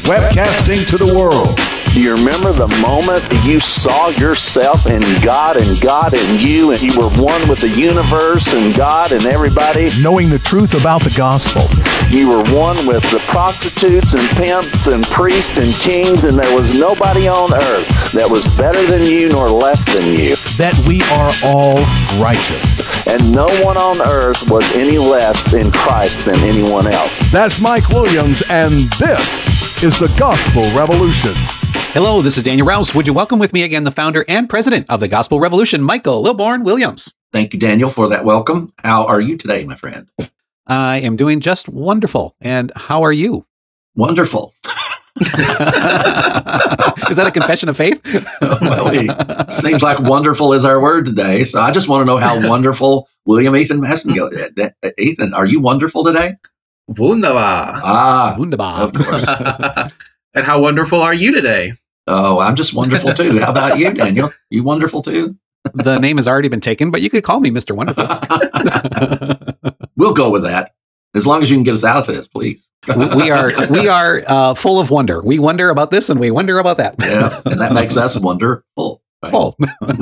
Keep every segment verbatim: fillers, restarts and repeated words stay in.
webcasting to the world. Do you remember the moment that you saw yourself in God and God in you, and you were one with the universe and God and everybody? Knowing the truth about the gospel. You were one with the prostitutes and pimps and priests and kings, and there was nobody on earth that was better than you nor less than you. That we are all righteous. And no one on earth was any less in Christ than anyone else. That's Mike Williams, and this is the Gospel Revolution. Hello, this is Daniel Rouse. Would you welcome with me again the founder and president of the Gospel Revolution, Michael Lilborn Williams. Thank you, Daniel, for that welcome. How are you today, my friend? I am doing just wonderful. And how are you? Wonderful. Is that a confession of faith? Well, it seems like wonderful is our word today. So I just want to know how wonderful William Ethan Massengill. Ethan, are you wonderful today? Wunderbar. Ah, Wunderbar. Of course. And how wonderful are you today? Oh, I'm just wonderful too. How about you, Daniel? You wonderful too? The name has already been taken, but you could call me Mister Wonderful. We'll go with that. As long as you can get us out of this, please. we are we are uh, full of wonder. We wonder about this and we wonder about that. Yeah, and that makes us wonderful. Right? Full.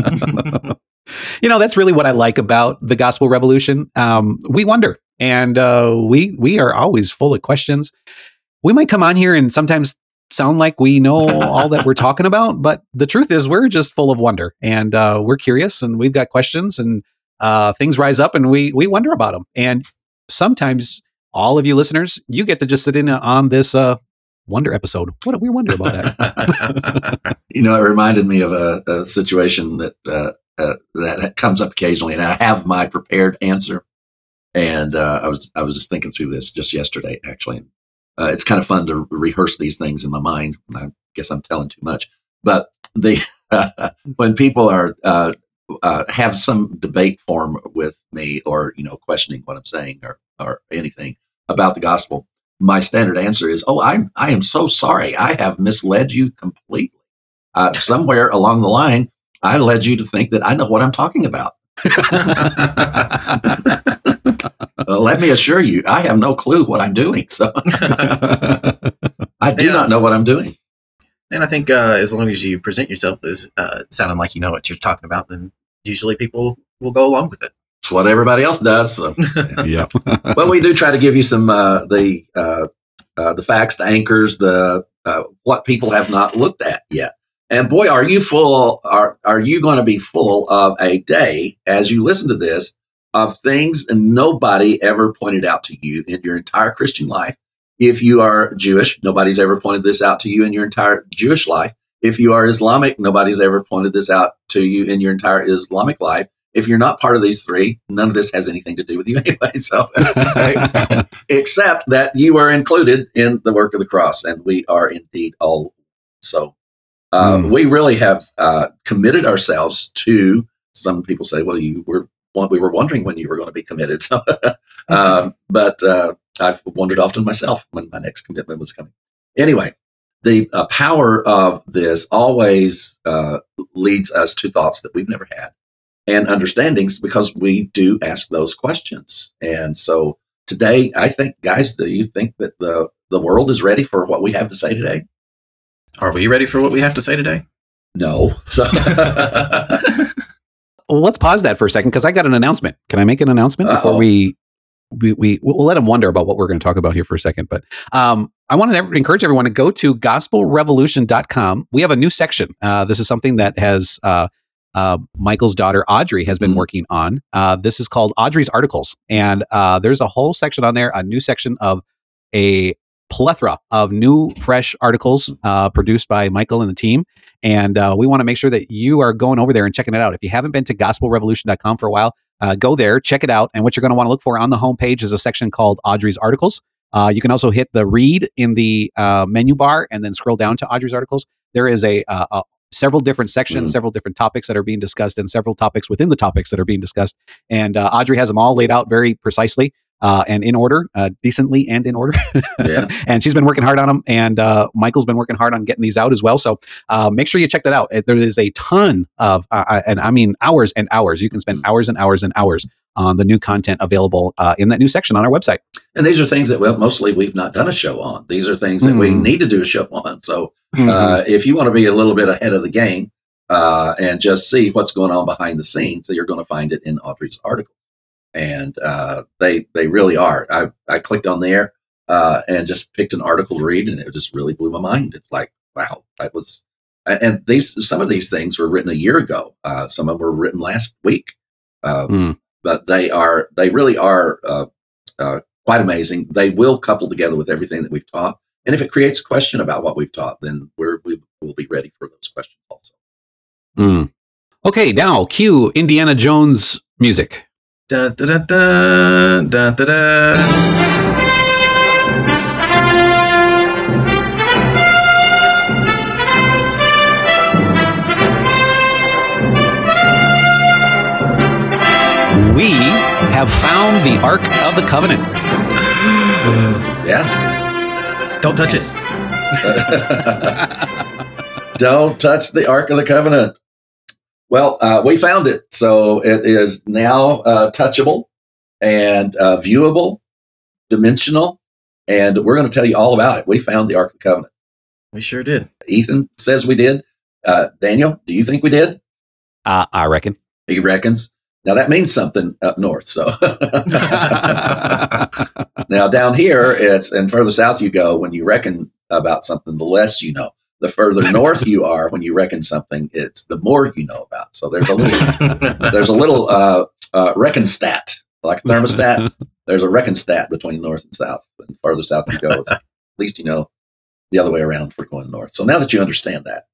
You know, that's really what I like about the Gospel Revolution. Um, we wonder, and uh, we we are always full of questions. We might come on here and sometimes sound like we know all that we're talking about, but the truth is we're just full of wonder, and uh, we're curious, and we've got questions, and uh, things rise up, and we we wonder about them. And sometimes all of you listeners, you get to just sit in on this uh, wonder episode. What do we wonder about that? You know, it reminded me of a, a situation that uh, uh, that comes up occasionally, and I have my prepared answer. And uh, I was I was just thinking through this just yesterday, actually. Uh, it's kind of fun to rehearse these things in my mind. I guess I'm telling too much, but the uh, when people are uh, uh, have some debate form with me, or you know, questioning what I'm saying, or or anything about the gospel, my standard answer is, "Oh, I I am so sorry. I have misled you completely. Uh, somewhere along the line, I led you to think that I know what I'm talking about." Uh, let me assure you, I have no clue what I'm doing. So I do yeah. not know what I'm doing. And I think uh, as long as you present yourself as uh, sounding like you know what you're talking about, then usually people will go along with it. It's what everybody else does. So. Yeah. But we do try to give you some uh, the uh, uh, the facts, the anchors, the uh, what people have not looked at yet. And boy, are you full? Are are you going to be full of a day as you listen to this? Of things and nobody ever pointed out to you in your entire Christian life. If you are Jewish, nobody's ever pointed this out to you in your entire Jewish life. If you are Islamic, nobody's ever pointed this out to you in your entire Islamic life. If you're not part of these three, none of this has anything to do with you anyway. So, right? Except that you are included in the work of the cross, and we are indeed all. So, uh, mm. we really have uh, committed ourselves to. Some people say, "Well, you were." We were wondering when you were going to be committed. So, um, but uh, I've wondered often myself when my next commitment was coming. Anyway, the uh, power of this always uh, leads us to thoughts that we've never had and understandings, because we do ask those questions. And so today, I think, guys, do you think that the, the world is ready for what we have to say today? Are we ready for what we have to say today? No. So Well, let's pause that for a second, because I got an announcement. Can I make an announcement Uh-oh. before we, we, we, we'll let them wonder about what we're going to talk about here for a second. But um, I want to encourage everyone to go to gospel revolution dot com. We have a new section. Uh, this is something that has uh, uh, Michael's daughter, Audrey, has been mm-hmm. working on. Uh, this is called Audrey's Articles. And uh, there's a whole section on there, a new section of a plethora of new, fresh articles uh, produced by Michael and the team. And uh, we want to make sure that you are going over there and checking it out. If you haven't been to gospel revolution dot com for a while, uh, go there, check it out. And what you're going to want to look for on the homepage is a section called Audrey's Articles. Uh, you can also hit the read in the uh, menu bar and then scroll down to Audrey's Articles. There is a, uh, a several different sections, mm-hmm. several different topics that are being discussed, and several topics within the topics that are being discussed. And uh, Audrey has them all laid out very precisely. Uh, and in order, uh, decently and in order. Yeah. And she's been working hard on them. And uh, Michael's been working hard on getting these out as well. So uh, make sure you check that out. There is a ton of, uh, and I mean hours and hours. You can spend hours and hours and hours on the new content available uh, in that new section on our website. And these are things that, well, mostly we've not done a show on. These are things that mm. we need to do a show on. So mm-hmm. uh, if you want to be a little bit ahead of the game uh, and just see what's going on behind the scenes, so you're going to find it in Audrey's article. And uh, they they really are. I, I clicked on there uh, and just picked an article to read, and it just really blew my mind. It's like, wow, that was, and these some of these things were written a year ago. Uh, some of them were written last week. Uh, mm. But they are, they really are uh, uh, quite amazing. They will couple together with everything that we've taught. And if it creates a question about what we've taught, then we're, we will be ready for those questions also. Mm. Okay, now cue Indiana Jones music. Da, da, da, da, da, da, da. We have found the Ark of the Covenant. Yeah. Don't touch it. Don't touch the Ark of the Covenant. Well, uh, we found it. So it is now uh, touchable and uh, viewable, dimensional, and we're going to tell you all about it. We found the Ark of the Covenant. We sure did. Ethan says we did. Uh, Daniel, do you think we did? Uh, I reckon. He reckons. Now, that means something up north. So now down here, it's and further south you go, when you reckon about something, the less you know. The further north you are, when you reckon something, it's the more you know about. So there's a little, there's a little uh, uh, reckon stat, like a thermostat. There's a reckon stat between north and south. And further south you go, it's, at least you know the other way around for going north. So now that you understand that.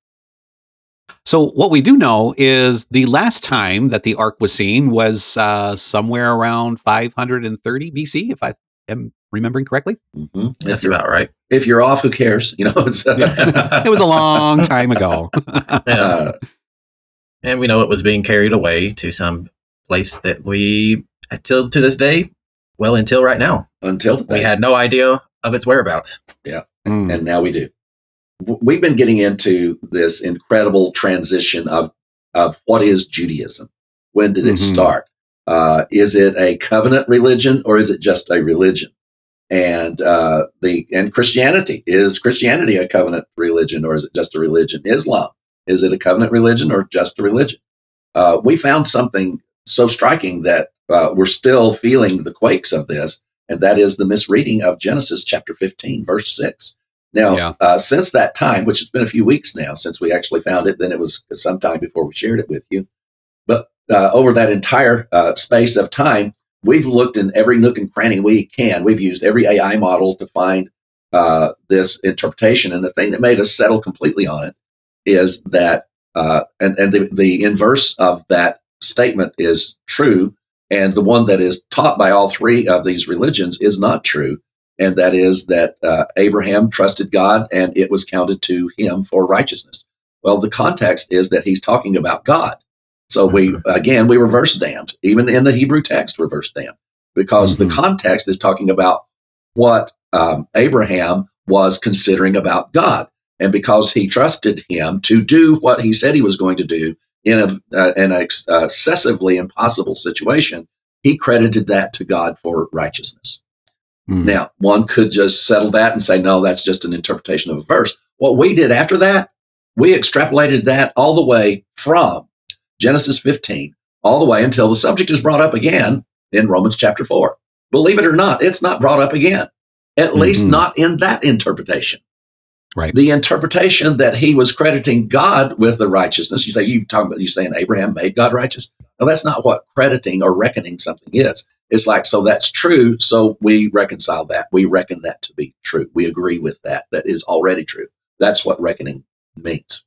So what we do know is the last time that the Ark was seen was uh, somewhere around five hundred thirty B C, if I am remembering correctly. Mm-hmm. That's about right. If you're off, who cares? You know, it's, uh, it was a long time ago. Yeah. Uh, and we know it was being carried away to some place that we, until to this day, well, until right now, until today, we had no idea of its whereabouts. Yeah, mm. and now we do. We've been getting into this incredible transition of of what is Judaism. When did it mm-hmm. start? Uh, is it a covenant religion or is it just a religion? And uh, the and Christianity, is Christianity a covenant religion or is it just a religion? Islam, is it a covenant religion or just a religion? Uh, we found something so striking that uh, we're still feeling the quakes of this, and that is the misreading of Genesis chapter fifteen, verse six. Now, yeah. uh, since that time, which it's been a few weeks now since we actually found it, then it was some time before we shared it with you. But uh, over that entire uh, space of time, we've looked in every nook and cranny we can. We've used every A I model to find uh, this interpretation. And the thing that made us settle completely on it is that, uh, and, and the, the inverse of that statement is true. And the one that is taught by all three of these religions is not true. And that is that uh, Abraham trusted God and it was counted to him for righteousness. Well, the context is that he's talking about God. So we, again, we reverse damned, even in the Hebrew text, reverse damned, because mm-hmm. the context is talking about what um, Abraham was considering about God. And because he trusted him to do what he said he was going to do in, a, uh, in an ex- uh, excessively impossible situation, he credited that to God for righteousness. Mm. Now, one could just settle that and say, no, that's just an interpretation of a verse. What we did after that, we extrapolated that all the way from Genesis fifteen, all the way until the subject is brought up again in Romans chapter four. Believe it or not, it's not brought up again, at mm-hmm. least not in that interpretation. Right. The interpretation that he was crediting God with the righteousness. You say, you talking about, you saying Abraham made God righteous? No, that's not what crediting or reckoning something is. It's like, so that's true. So we reconcile that. We reckon that to be true. We agree with that. That is already true. That's what reckoning means.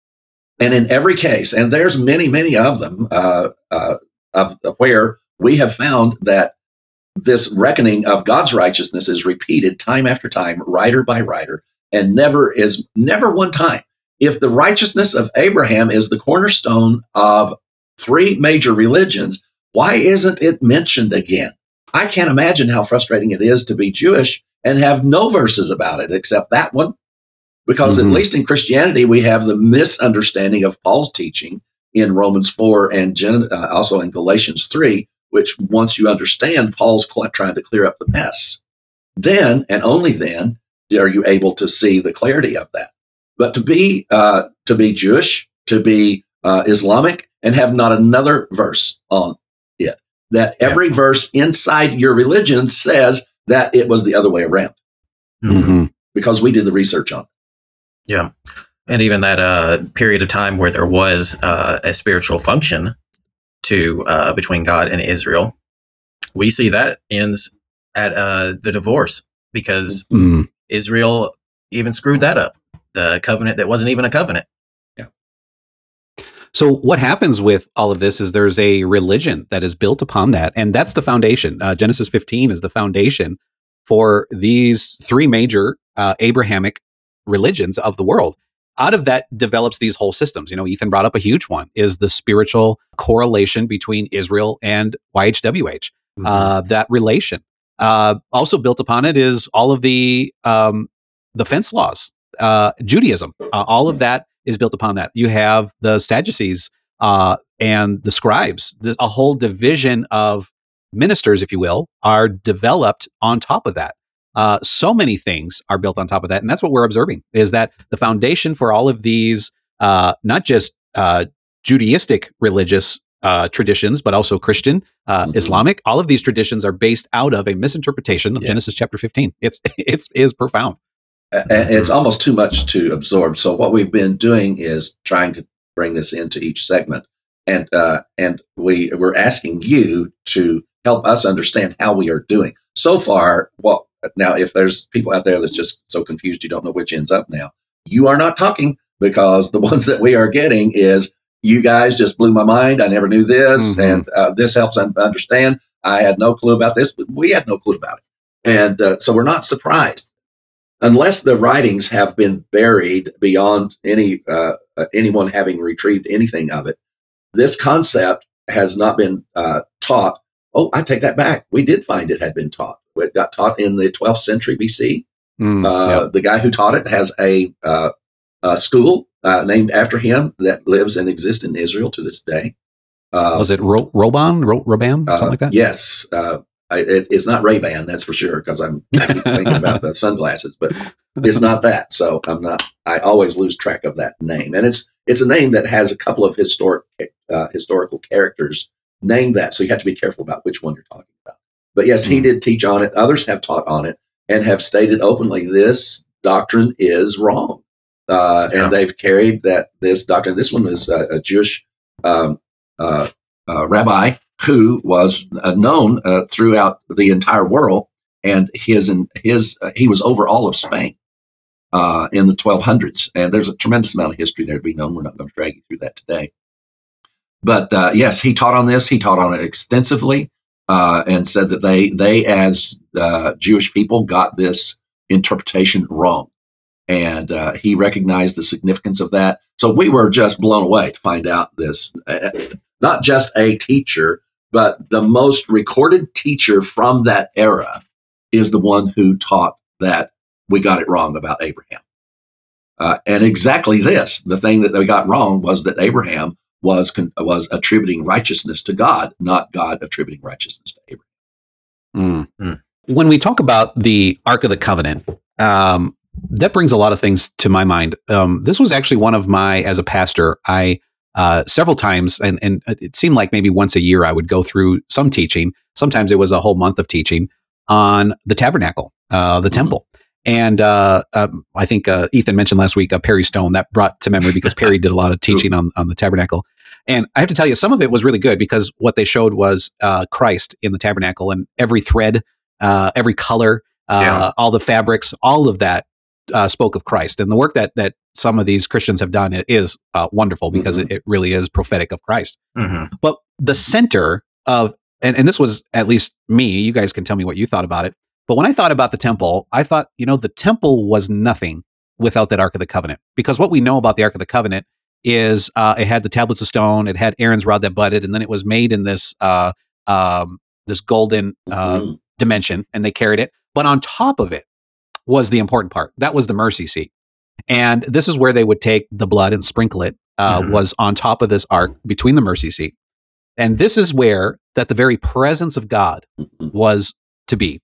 And in every case, and there's many, many of them, uh, uh, of, of where we have found that this reckoning of God's righteousness is repeated time after time, writer by writer, and never is never one time. If the righteousness of Abraham is the cornerstone of three major religions, why isn't it mentioned again? I can't imagine how frustrating it is to be Jewish and have no verses about it except that one. Because mm-hmm. at least in Christianity, we have the misunderstanding of Paul's teaching in Romans four and Gen- uh, also in Galatians three, which once you understand, Paul's cl- trying to clear up the mess. then and only then are you able to see the clarity of that. But to be uh, to be Jewish, to be uh, Islamic, and have not another verse on it, that every yeah. verse inside your religion says that it was the other way around, mm-hmm. because we did the research on it. Yeah. And even that uh, period of time where there was uh, a spiritual function to uh, between God and Israel, we see that ends at uh, the divorce, because mm. Israel even screwed that up. The covenant that wasn't even a covenant. Yeah. So what happens with all of this is there's a religion that is built upon that, and that's the foundation. Uh, Genesis fifteen is the foundation for these three major uh, Abrahamic religions of the world. Out of that develops these whole systems. You know, Ethan brought up a huge one, is the spiritual correlation between Israel and Y H W H. Mm-hmm. Uh, that relation. Uh, also built upon it is all of the um, the fence laws, uh, Judaism. Uh, all of that is built upon that. You have the Sadducees uh, and the scribes. There's a whole division of ministers, if you will, are developed on top of that. Uh, so many things are built on top of that. And that's what we're observing, is that the foundation for all of these, uh, not just uh, Judaistic religious uh, traditions, but also Christian, uh, mm-hmm. Islamic, all of these traditions are based out of a misinterpretation of yeah. Genesis chapter fifteen. It's, it's, is profound. And it's almost too much to absorb. So what we've been doing is trying to bring this into each segment. And, uh, and we, we're asking you to help us understand how we are doing. So far, what, now, if there's people out there that's just so confused you don't know which end's up now, you are not talking, because the ones that we are getting is, you guys just blew my mind. I never knew this. Mm-hmm. And uh, this helps un- understand. I had no clue about this, but we had no clue about it. And uh, so we're not surprised. Unless the writings have been buried beyond any uh, uh, anyone having retrieved anything of it, this concept has not been uh, taught. Oh, I take that back. We did find it had been taught. It got taught in the twelfth century B C. Mm, uh, yeah. The guy who taught it has a, uh, a school uh, named after him that lives and exists in Israel to this day. Uh, Was it Ro- Roban? Ro- Robam? Something uh, like that? Yes. Uh, I, it, it's not Ray-Ban, that's for sure, because I'm thinking about the sunglasses, but it's not that. So I'm not, I always lose track of that name. And it's it's a name that has a couple of historic uh, historical characters named that. So you have to be careful about which one you're talking about. But yes, he did teach on it. Others have taught on it and have stated openly, this doctrine is wrong. Uh, yeah. And they've carried that this doctrine. This one is a, a Jewish um, uh, uh, rabbi who was uh, known uh, throughout the entire world, and his and his uh, he was over all of Spain uh, in the twelve hundreds. And there's a tremendous amount of history there to be known. We're not going to drag you through that today. But uh, yes, he taught on this. He taught on it extensively. Uh, and said that they, they as uh, Jewish people, got this interpretation wrong. And uh, he recognized the significance of that. So we were just blown away to find out this, uh, not just a teacher, but the most recorded teacher from that era is the one who taught that we got it wrong about Abraham. Uh, and exactly this, the thing that they got wrong was that Abraham was was attributing righteousness to God, not God attributing righteousness to Abraham. Mm. Mm. When we talk about the Ark of the Covenant, um, that brings a lot of things to my mind. Um, this was actually one of my, as a pastor, I uh, several times, and, and it seemed like maybe once a year I would go through some teaching. Sometimes it was a whole month of teaching on the tabernacle, uh, the mm-hmm. temple. And uh, um, I think uh, Ethan mentioned last week uh, Perry Stone. That brought to memory because Perry did a lot of teaching on, on the tabernacle. And I have to tell you, some of it was really good because what they showed was uh, Christ in the tabernacle, and every thread, uh, every color, uh, yeah. all the fabrics, all of that uh, spoke of Christ. And the work that that some of these Christians have done is uh, wonderful because mm-hmm. it, it really is prophetic of Christ. Mm-hmm. But the center of, and, and this was at least me, you guys can tell me what you thought about it. But when I thought about the temple, I thought, you know, the temple was nothing without that Ark of the Covenant. Because what we know about the Ark of the Covenant is uh, it had the tablets of stone, it had Aaron's rod that budded, and then it was made in this uh, um, this golden uh, mm-hmm. dimension, and they carried it. But on top of it was the important part. That was the mercy seat. And this is where they would take the blood and sprinkle it, uh, mm-hmm. was on top of this ark between the mercy seat. And this is where that the very presence of God mm-hmm. was to be.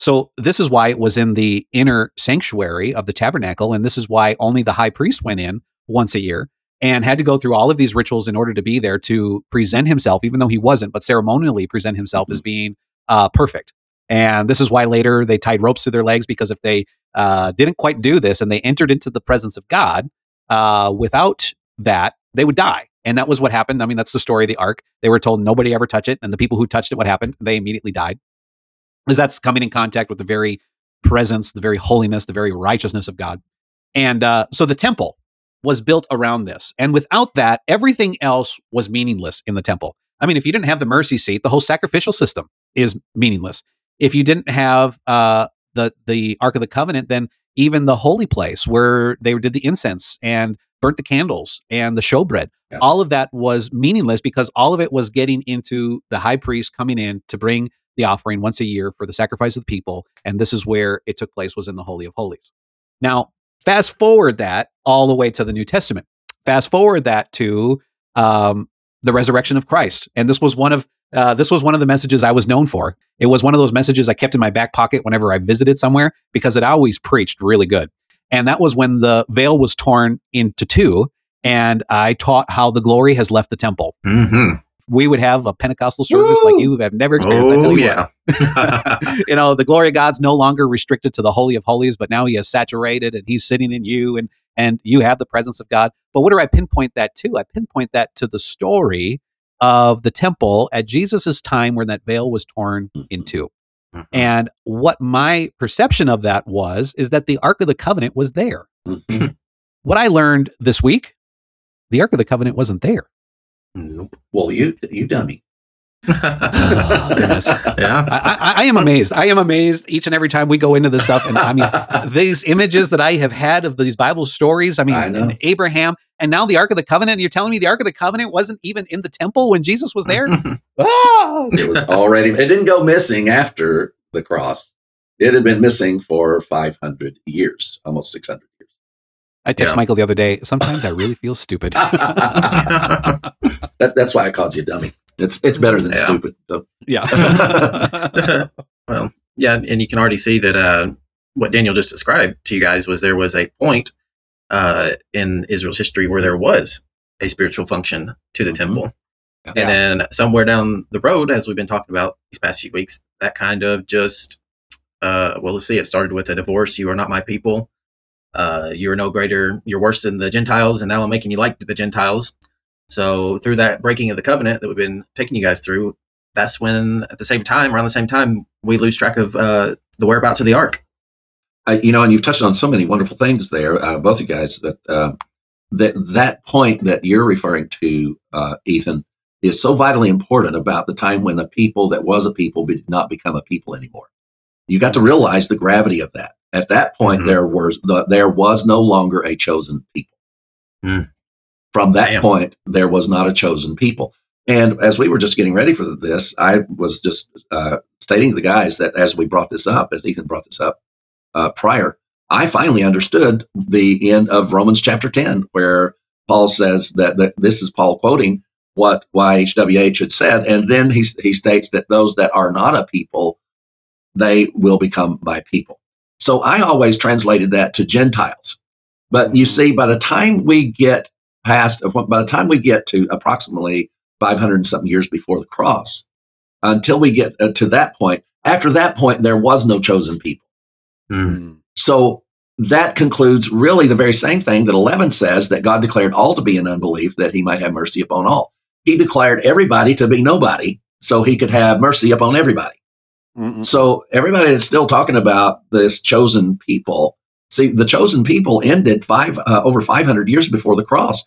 So this is why it was in the inner sanctuary of the tabernacle. And this is why only the high priest went in once a year and had to go through all of these rituals in order to be there to present himself, even though he wasn't, but ceremonially present himself mm-hmm. as being uh, perfect. And this is why later they tied ropes to their legs, because if they uh, didn't quite do this and they entered into the presence of God uh, without that, they would die. And that was what happened. I mean, that's the story of the ark. They were told nobody ever touch it. And the people who touched it, what happened? They immediately died. Because that's coming in contact with the very presence, the very holiness, the very righteousness of God. And uh, so the temple was built around this. And without that, everything else was meaningless in the temple. I mean, if you didn't have the mercy seat, the whole sacrificial system is meaningless. If you didn't have uh, the, the Ark of the Covenant, then even the holy place where they did the incense and burnt the candles and the showbread, yeah. all of that was meaningless because all of it was getting into the high priest coming in to bring the offering once a year for the sacrifice of the people. And this is where it took place, was in the Holy of Holies. Now, fast forward that all the way to the New Testament. Fast forward that to um, the resurrection of Christ. And this was one of uh, this was one of the messages I was known for. It was one of those messages I kept in my back pocket whenever I visited somewhere because it always preached really good. And that was when the veil was torn into two, and I taught how the glory has left the temple. Mm-hmm. We would have a Pentecostal service Woo! Like you have never experienced. Oh, I tell you yeah. what. You know, the glory of God's no longer restricted to the Holy of Holies, but now he has saturated and he's sitting in you and, and you have the presence of God. But what do I pinpoint that to? I pinpoint that to the story of the temple at Jesus's time where that veil was torn in two. Mm-hmm. And what my perception of that was, is that the Ark of the Covenant was there. Mm-hmm. What I learned this week, the Ark of the Covenant wasn't there. Nope. Well, you you dummy. Oh, goodness. Yeah, I, I, I am amazed. I am amazed each and every time we go into this stuff. And I mean, these images that I have had of these Bible stories, I mean, I and Abraham, and now the Ark of the Covenant, and you're telling me the Ark of the Covenant wasn't even in the temple when Jesus was there? Ah! It was already, it didn't go missing after the cross. It had been missing for five hundred years, almost six hundred years. I texted Yeah. Michael the other day, sometimes I really feel stupid. that, that's why I called you dummy. It's it's better than Yeah. stupid. So. Yeah. Well, yeah, and you can already see that uh, what Daniel just described to you guys was there was a point uh, in Israel's history where there was a spiritual function to the Mhm. temple. Yeah. And then somewhere down the road, as we've been talking about these past few weeks, that kind of just, uh, well, let's see, it started with a divorce. You are not my people. Uh, you are no greater, you're worse than the Gentiles, and now I'm making you like the Gentiles. So through that breaking of the covenant that we've been taking you guys through, that's when, at the same time, around the same time, we lose track of uh, the whereabouts of the ark. I, you know, and you've touched on so many wonderful things there, uh, both you guys. That uh, that that point that you're referring to, uh, Ethan, is so vitally important about the time when the people that was a people did not become a people anymore. You got to realize the gravity of that. At that point, Mhm. there was the, there was no longer a chosen people. Mm. From that Damn. point, there was not a chosen people. And as we were just getting ready for this, I was just uh, stating to the guys that as we brought this up, as Ethan brought this up uh, prior, I finally understood the end of Romans chapter ten, where Paul says that, that this is Paul quoting what Y H W H had said. And then he, he states that those that are not a people, they will become my people. So I always translated that to Gentiles. But you see, by the time we get past, by the time we get to approximately five hundred and something years before the cross, until we get uh, to that point, after that point, there was no chosen people. Mm. So that concludes really the very same thing that eleven says, that God declared all to be in unbelief, that he might have mercy upon all. He declared everybody to be nobody, so he could have mercy upon everybody. Mm-mm. So everybody that's still talking about this chosen people, see, the chosen people ended five uh, over five hundred years before the cross.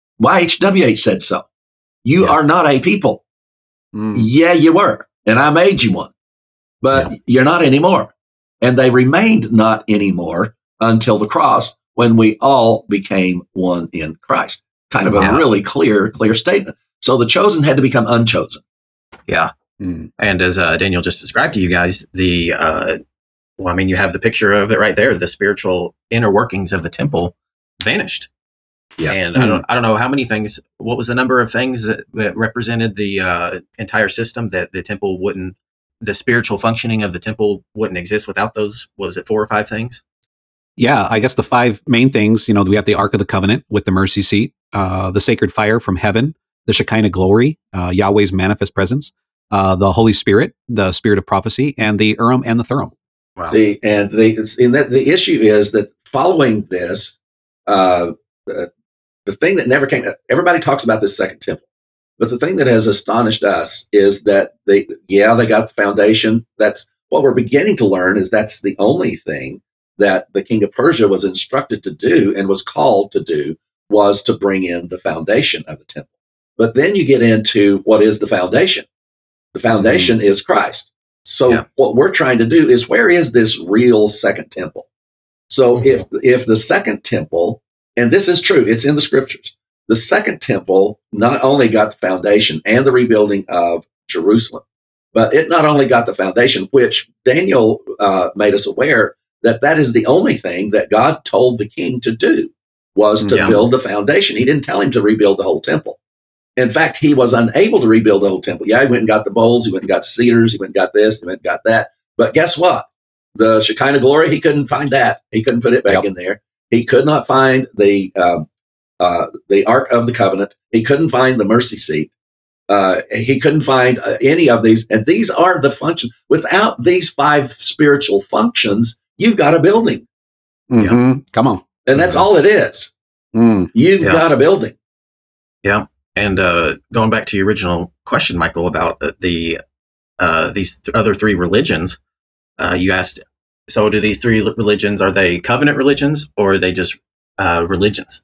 Y H W H said so. You Yeah. are not a people. Mm. Yeah, you were, and I made you one, but Yeah. you're not anymore. And they remained not anymore until the cross, when we all became one in Christ. Kind of a Yeah. really clear, clear statement. So the chosen had to become unchosen. Yeah. Mm. And as uh, Daniel just described to you guys, the, uh, well, I mean, you have the picture of it right there. The spiritual inner workings of the temple vanished. Yeah. And I don't, I don't know how many things, what was the number of things that, that represented the uh, entire system that the temple wouldn't the spiritual functioning of the temple wouldn't exist without those, what was it, four or five things? Yeah, I guess the five main things, you know, we have the Ark of the Covenant with the mercy seat, uh, the sacred fire from heaven, the Shekinah glory, uh, Yahweh's manifest presence, uh, the Holy Spirit, the spirit of prophecy, and the Urim and the Thummim. Wow. See, and the it's, and that the issue is that following this, uh, the, the thing that never came. Everybody talks about this second temple, but the thing that has astonished us is that they, yeah, they got the foundation. That's what we're beginning to learn. Is that's the only thing that the king of Persia was instructed to do and was called to do, was to bring in the foundation of the temple. But then you get into what is the foundation. The foundation mm-hmm. is Christ. So yeah. what we're trying to do is, where is this real second temple? So mm-hmm. if if the second temple, and this is true, it's in the scriptures, the second temple not only got the foundation and the rebuilding of Jerusalem, but it not only got the foundation, which Daniel uh, made us aware that that is the only thing that God told the king to do, was to yeah. build the foundation. He didn't tell him to rebuild the whole temple. In fact, he was unable to rebuild the whole temple. Yeah, he went and got the bowls, he went and got cedars, he went and got this, he went and got that. But guess what? The Shekinah glory, he couldn't find that. He couldn't put it back yep. in there. He could not find the uh, uh, the Ark of the Covenant. He couldn't find the mercy seat. Uh, he couldn't find uh, any of these. And these are the functions. Without these five spiritual functions, you've got a building. Mm-hmm. Yeah. Come on. And that's mm-hmm. all it is. Mm. You've yeah. got a building. Yeah. And uh, going back to your original question, Michael, about uh, the uh, these th- other three religions, uh, you asked, so do these three religions, are they covenant religions or are they just uh, religions?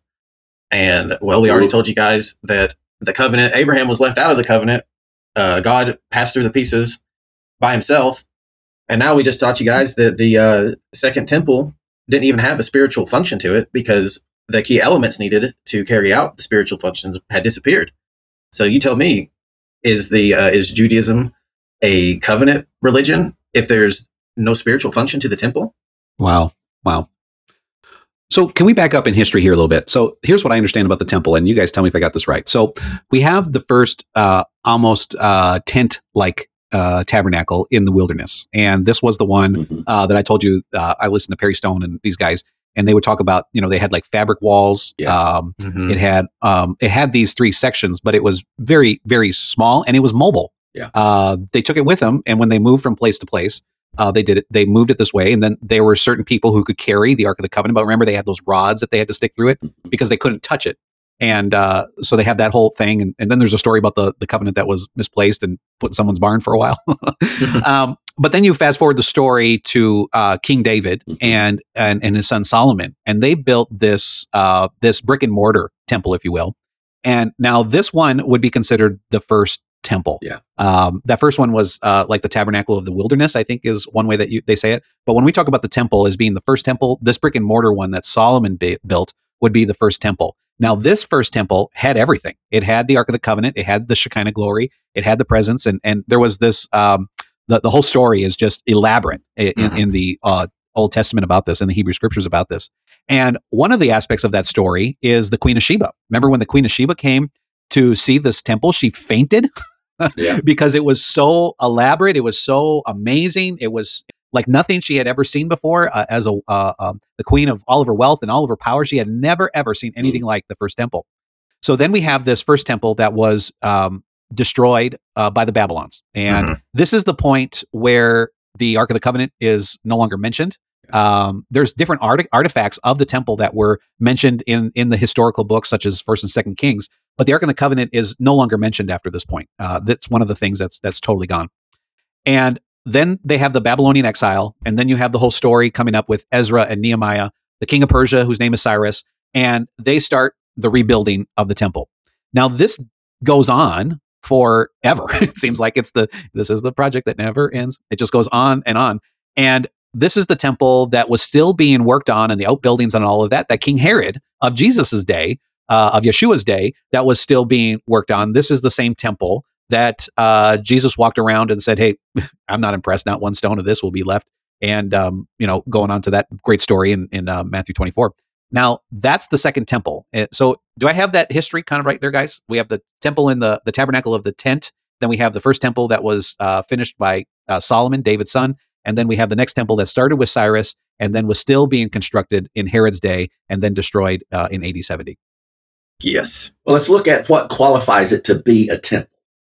And, well, we already told you guys that the covenant, Abraham was left out of the covenant. Uh, God passed through the pieces by himself. And now we just taught you guys that the uh, second temple didn't even have a spiritual function to it, because the key elements needed to carry out the spiritual functions had disappeared. So you tell me, is the uh, is Judaism a covenant religion if there's no spiritual function to the temple? Wow. Wow. So can we back up in history here a little bit? So here's what I understand about the temple, and you guys tell me if I got this right. So we have the first uh, almost uh, tent-like uh, tabernacle in the wilderness. And this was the one mm-hmm. uh, that I told you, uh, I listened to Perry Stone and these guys, and they would talk about, you know, they had like fabric walls. Yeah. Um, mm-hmm. It had um, it had these three sections, but it was very, very small, and it was mobile. Yeah. Uh, they took it with them, and when they moved from place to place, uh, they did it. They moved it this way, and then there were certain people who could carry the Ark of the Covenant. But remember, they had those rods that they had to stick through it because they couldn't touch it, and uh, so they had that whole thing. And, and then there's a story about the the covenant that was misplaced and put in someone's barn for a while. um, But then you fast forward the story to uh, King David mm-hmm. and, and and his son Solomon, and they built this uh, this brick and mortar temple, if you will. And now this one would be considered the first temple. Yeah. Um, that first one was uh, like the tabernacle of the wilderness, I think, is one way that you, they say it. But when we talk about the temple as being the first temple, this brick and mortar one that Solomon ba- built would be the first temple. Now, this first temple had everything. It had the Ark of the Covenant. It had the Shekinah glory. It had the presence, and and there was this. Um, The, the whole story is just elaborate in, mm-hmm. in the uh, Old Testament about this, in the Hebrew scriptures about this. And one of the aspects of that story is the Queen of Sheba. Remember when the Queen of Sheba came to see this temple, she fainted yeah. because it was so elaborate. It was so amazing. It was like nothing she had ever seen before. Uh, as a uh, um, the queen of all of her wealth and all of her power, she had never, ever seen anything mm-hmm. like the first temple. So then we have this first temple that was um, destroyed uh, by the Babylons. And mm-hmm. this is the point where the Ark of the Covenant is no longer mentioned. Um, there's different art- artifacts of the temple that were mentioned in, in the historical books, such as First and Second Kings, but the Ark of the Covenant is no longer mentioned after this point. Uh, that's one of the things that's that's totally gone. And then they have the Babylonian exile, and then you have the whole story coming up with Ezra and Nehemiah, the king of Persia, whose name is Cyrus, and they start the rebuilding of the temple. Now, this goes on forever. It seems like it's the this is the project that never ends. It just goes on and on. And this is the temple that was still being worked on, and the outbuildings and all of that, that King Herod of Jesus's day, uh, of Yeshua's day, that was still being worked on. This is the same temple that uh, Jesus walked around and said, "Hey, I'm not impressed. Not one stone of this will be left." And um, you know, going on to that great story in in uh, Matthew twenty-four. Now, that's the second temple. So do I have that history kind of right there, guys? We have the temple in the, the tabernacle of the tent Then we have the first temple that was uh, finished by uh, Solomon, David's son. And then we have the next temple that started with Cyrus and then was still being constructed in Herod's day and then destroyed uh, in A D seventy. Yes. Well, let's look at what qualifies it to be a temple.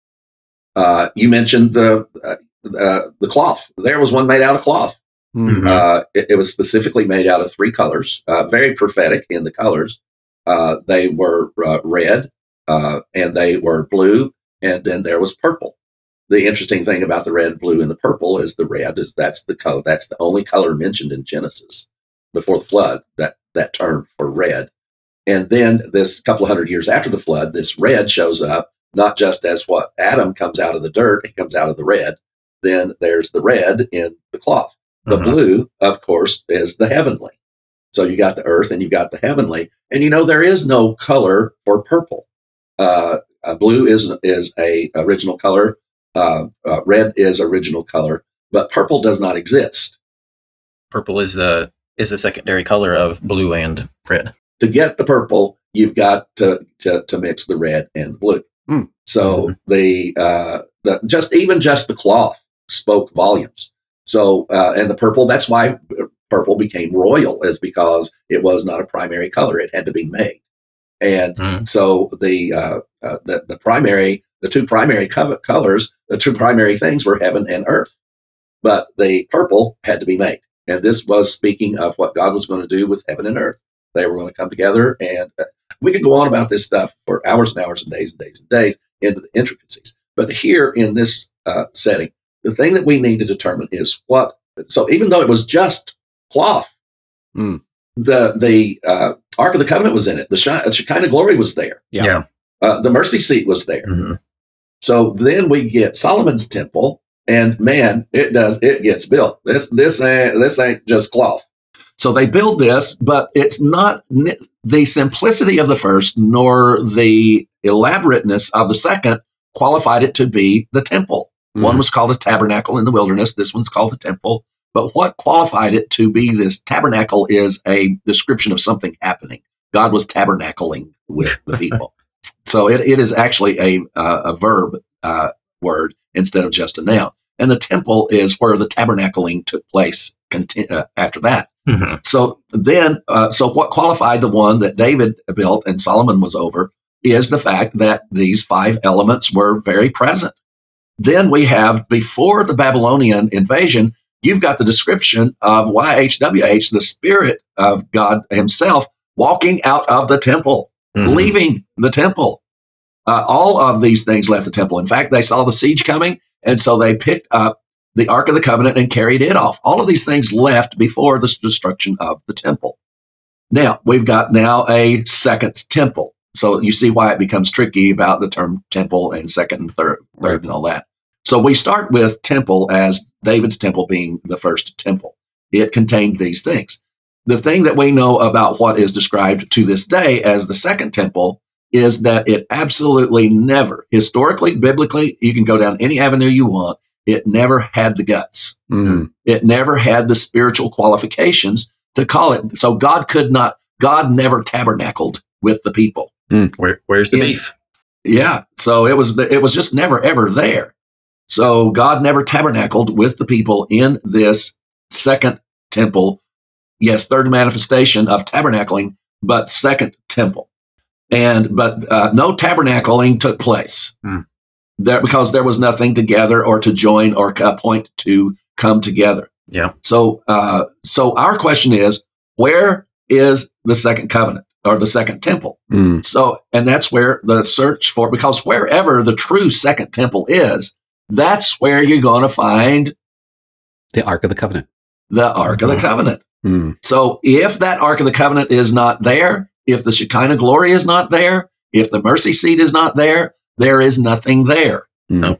Uh, you mentioned the uh, uh, the cloth. There was one made out of cloth. Mm-hmm. Uh, it, it was specifically made out of three colors, uh, very prophetic in the colors. Uh, they were uh, red, uh, and they were blue, and then there was purple. The interesting thing about the red, blue, and the purple is the red is that's the color. That's the only color mentioned in Genesis before the flood. That that term for red, and then this couple of hundred years after the flood, this red shows up not just as what Adam comes out of the dirt; it comes out of the red. Then there's the red in the cloth. The Uh-huh. blue, of course, is the heavenly. So you got the earth and you've got the heavenly, and you know there is no color for purple. Uh, uh, blue is is a original color. Uh, uh, red is original color, but purple does not exist. Purple is the is the secondary color of blue and red. To get the purple, you've got to to, to mix the red and blue. Mm. So Mhm. the uh, the just even just the cloth spoke volumes. So uh, and the purple, that's why purple became royal, is because it was not a primary color; it had to be made. And Mm. so the, uh, uh, the the primary, the two primary co- colors, the two primary things were heaven and earth. But the purple had to be made, and this was speaking of what God was going to do with heaven and earth. They were going to come together, and uh, we could go on about this stuff for hours and hours and days and days and days into the intricacies. But here in this uh, setting, the thing that we need to determine is what. So even though it was just cloth, Mm. the the uh, Ark of the Covenant was in it. The Shi- Shekinah glory was there. Yeah. Yeah. Uh, the mercy seat was there. Mhm. So then we get Solomon's temple, and man, it does it gets built. This this ain't this ain't just cloth. So they build this, but it's not n- the simplicity of the first nor the elaborateness of the second qualified it to be the temple. One Mhm. was called a tabernacle in the wilderness. This one's called a temple. But what qualified it to be this tabernacle is a description of something happening. God was tabernacling with the people. So it, it is actually a, uh, a verb uh, word instead of just a noun. And the temple is where the tabernacling took place conti- uh, after that. Mhm. So then, uh, so what qualified the one that David built and Solomon was over is the fact that these five elements were very present. Then we have, before the Babylonian invasion, you've got the description of Y H W H, the Spirit of God himself, walking out of the temple, Mhm. leaving the temple. Uh, all of these things left the temple. In fact, they saw the siege coming, and so they picked up the Ark of the Covenant and carried it off. All of these things left before the destruction of the temple. Now, we've got now a second temple. So you see why it becomes tricky about the term temple and second and third, third Right. and all that. So we start with temple as David's temple being the first temple. It contained these things. The thing that we know about what is described to this day as the second temple is that it absolutely never, historically, biblically, you can go down any avenue you want, it never had the guts. Mm. It never had the spiritual qualifications to call it. So God could not, God never tabernacled with the people. Where where's the Yeah. beef? Yeah. So it was, it was just never, ever there. So God never tabernacled with the people in this second temple. Yes, third manifestation of tabernacling, but second temple. And, but uh, no tabernacling took place Hmm. there because there was nothing to gather or to join or appoint to come together. Yeah. So, uh, so our question is, where is the second covenant or the second temple? Mm. So, and that's where the search for, because wherever the true second temple is, that's where you're going to find The Ark of the Covenant. the Ark of Mhm. the Covenant. Mm. So if that Ark of the Covenant is not there, if the Shekinah glory is not there, if the mercy seat is not there, there is nothing there. Mm. No.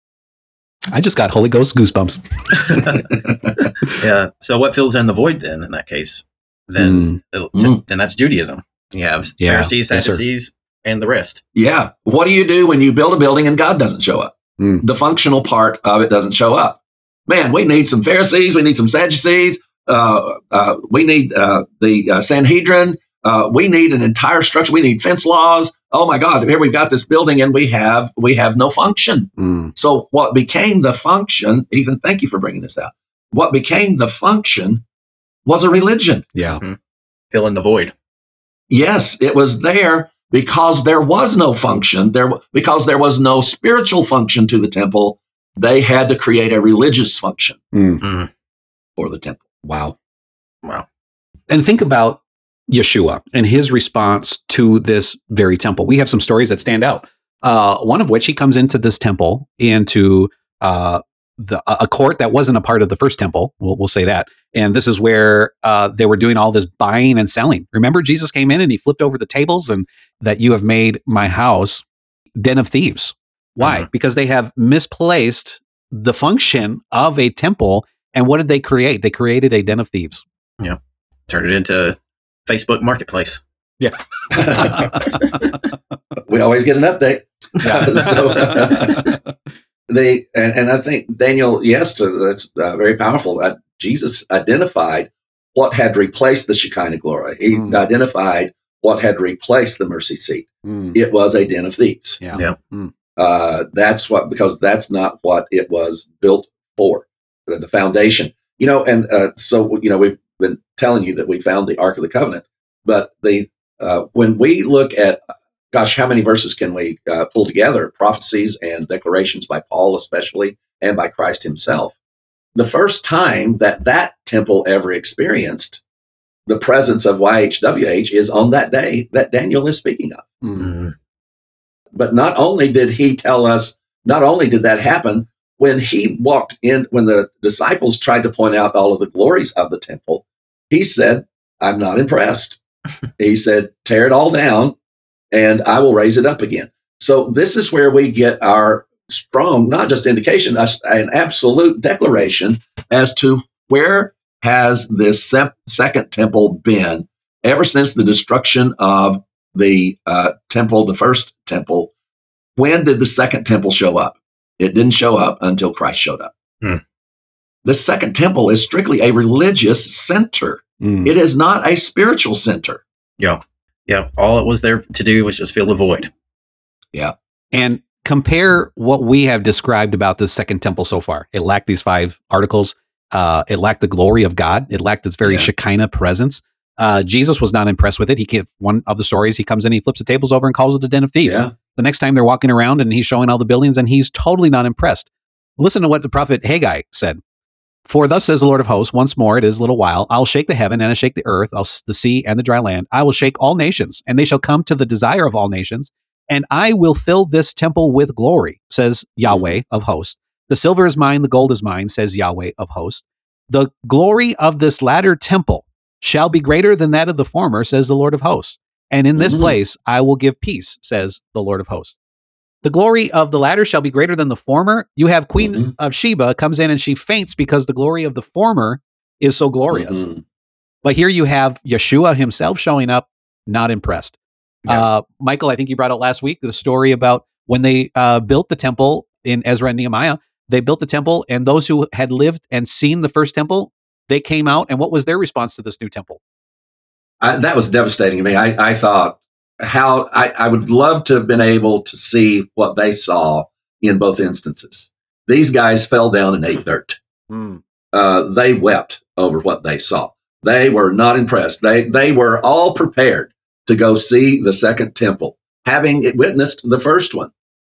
I just got Holy Ghost goosebumps. Yeah. So what fills in the void then in that case? Then it'll- Mm. then that's Judaism. You have Yeah. Pharisees, Yes, sir. Sadducees, and the rest. Yeah. What do you do when you build a building and God doesn't show up? Mm. The functional part of it doesn't show up. Man, we need some Pharisees. We need some Sadducees. Uh, uh, we need uh, the uh, Sanhedrin. Uh, we need an entire structure. We need fence laws. oh my God, here we've got this building and we have we have no function. Mm. So what became the function, Ethan, thank you for bringing this out. What became the function was a religion. Yeah. Mm-hmm. Fill in the void. Yes, it was there because there was no function. There, because there was no spiritual function to the temple, they had to create a religious function Mm. Mm. for the temple. Wow. Wow. And think about Yeshua and his response to this very temple. We have some stories that stand out. Uh, one of which he comes into this temple, into uh, the, a court that wasn't a part of the first temple. We'll, we'll say that. And this is where uh, they were doing all this buying and selling. Remember, Jesus came in and he flipped over the tables and that you have made my house den of thieves. Why? Mhm. Because they have misplaced the function of a temple. And what did they create? They created a den of thieves. Turn it into Facebook Marketplace. Yeah. We always get an update. Yeah. so they and, and I think Daniel, yes, to, that's uh, very powerful. Uh, Jesus identified what had replaced the Shekinah glory. He Mm. identified what had replaced the mercy seat. Mm. It was a den of thieves. Yeah. Yeah. Mm. Uh, that's what, because that's not what it was built for, the, the foundation. You know, and uh, so, you know, we've been telling you that we found the Ark of the Covenant, but the uh, when we look at, gosh, how many verses can we uh, pull together? Prophecies and declarations by Paul, especially, and by Christ himself. The first time that that temple ever experienced the presence of Y H W H is on that day that Daniel is speaking of. Mm. Mm. But not only did he tell us, not only did that happen, when he walked in, when the disciples tried to point out all of the glories of the temple, he said, I'm not impressed. He said, tear it all down and I will raise it up again. So this is where we get our strong, not just indication, an absolute declaration as to where has this se- second temple been ever since the destruction of the uh, temple, the first temple. When did the second temple show up? It didn't show up until Christ showed up. Hmm. The second temple is strictly a religious center. Mm. It is not a spiritual center. Yeah. Yeah. All it was there to do was just fill the void. And compare what we have described about the second temple so far. It lacked these five articles. Uh, it lacked the glory of God. It lacked its very Yeah. Shekinah presence. Uh, Jesus was not impressed with it. He can't, one of the stories, he comes in, he flips the tables over and calls it a den of thieves. Yeah. The next time they're walking around and he's showing all the buildings and he's totally not impressed. Listen to what the prophet Haggai said. For thus says the Lord of hosts, once more it is a little while, I'll shake the heaven and I'll shake the earth, I'll, the sea and the dry land. I will shake all nations, and they shall come to the desire of all nations, and I will fill this temple with glory, says Yahweh of hosts. The silver is mine, the gold is mine, says Yahweh of hosts. The glory of this latter temple shall be greater than that of the former, says the Lord of hosts. And in this Mhm. place I will give peace, says the Lord of hosts. The glory of the latter shall be greater than the former. You have Queen Mhm. of Sheba comes in and she faints because the glory of the former is so glorious. Mhm. But here you have Yeshua himself showing up, not impressed. Yeah. Uh, Michael, I think you brought out last week the story about when they uh, built the temple in Ezra and Nehemiah. They built the temple, and those who had lived and seen the first temple, they came out. And what was their response to this new temple? I, that was devastating to me. I, I thought how I, I would love to have been able to see what they saw in both instances. These guys fell down and ate dirt. Mm. Uh, they wept over what they saw. They were not impressed. They they were all prepared to go see the second temple, having witnessed the first one.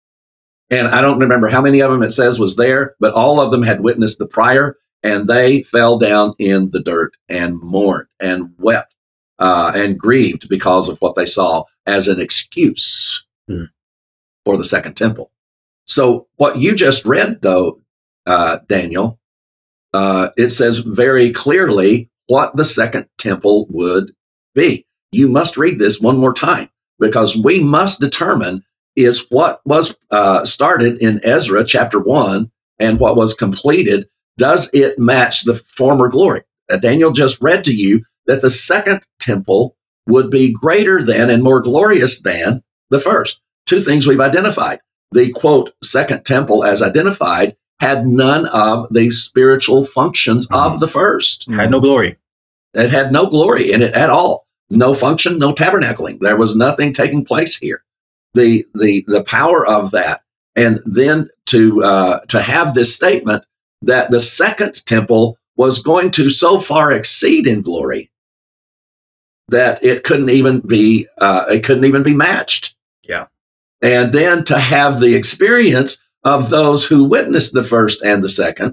And I don't remember how many of them it says was there, but all of them had witnessed the prior, and they fell down in the dirt and mourned and wept uh, and grieved because of what they saw as an excuse Hmm. for the second temple. So what you just read, though, uh, Daniel, uh, it says very clearly what the second temple would be. You must read this one more time, because we must determine is what was uh, started in Ezra chapter one and what was completed, does it match the former glory? Uh, Daniel just read to you that the second temple would be greater than and more glorious than the first. Two things we've identified. The, quote, second temple as identified had none of the spiritual functions Mhm. of the first. Had no glory. It had no glory in it at all. No function, no tabernacling. There was nothing taking place here. the the the power of that, and then to uh, to have this statement that the second temple was going to so far exceed in glory that it couldn't even be uh, it couldn't even be matched. Yeah, and then to have the experience of those who witnessed the first and the second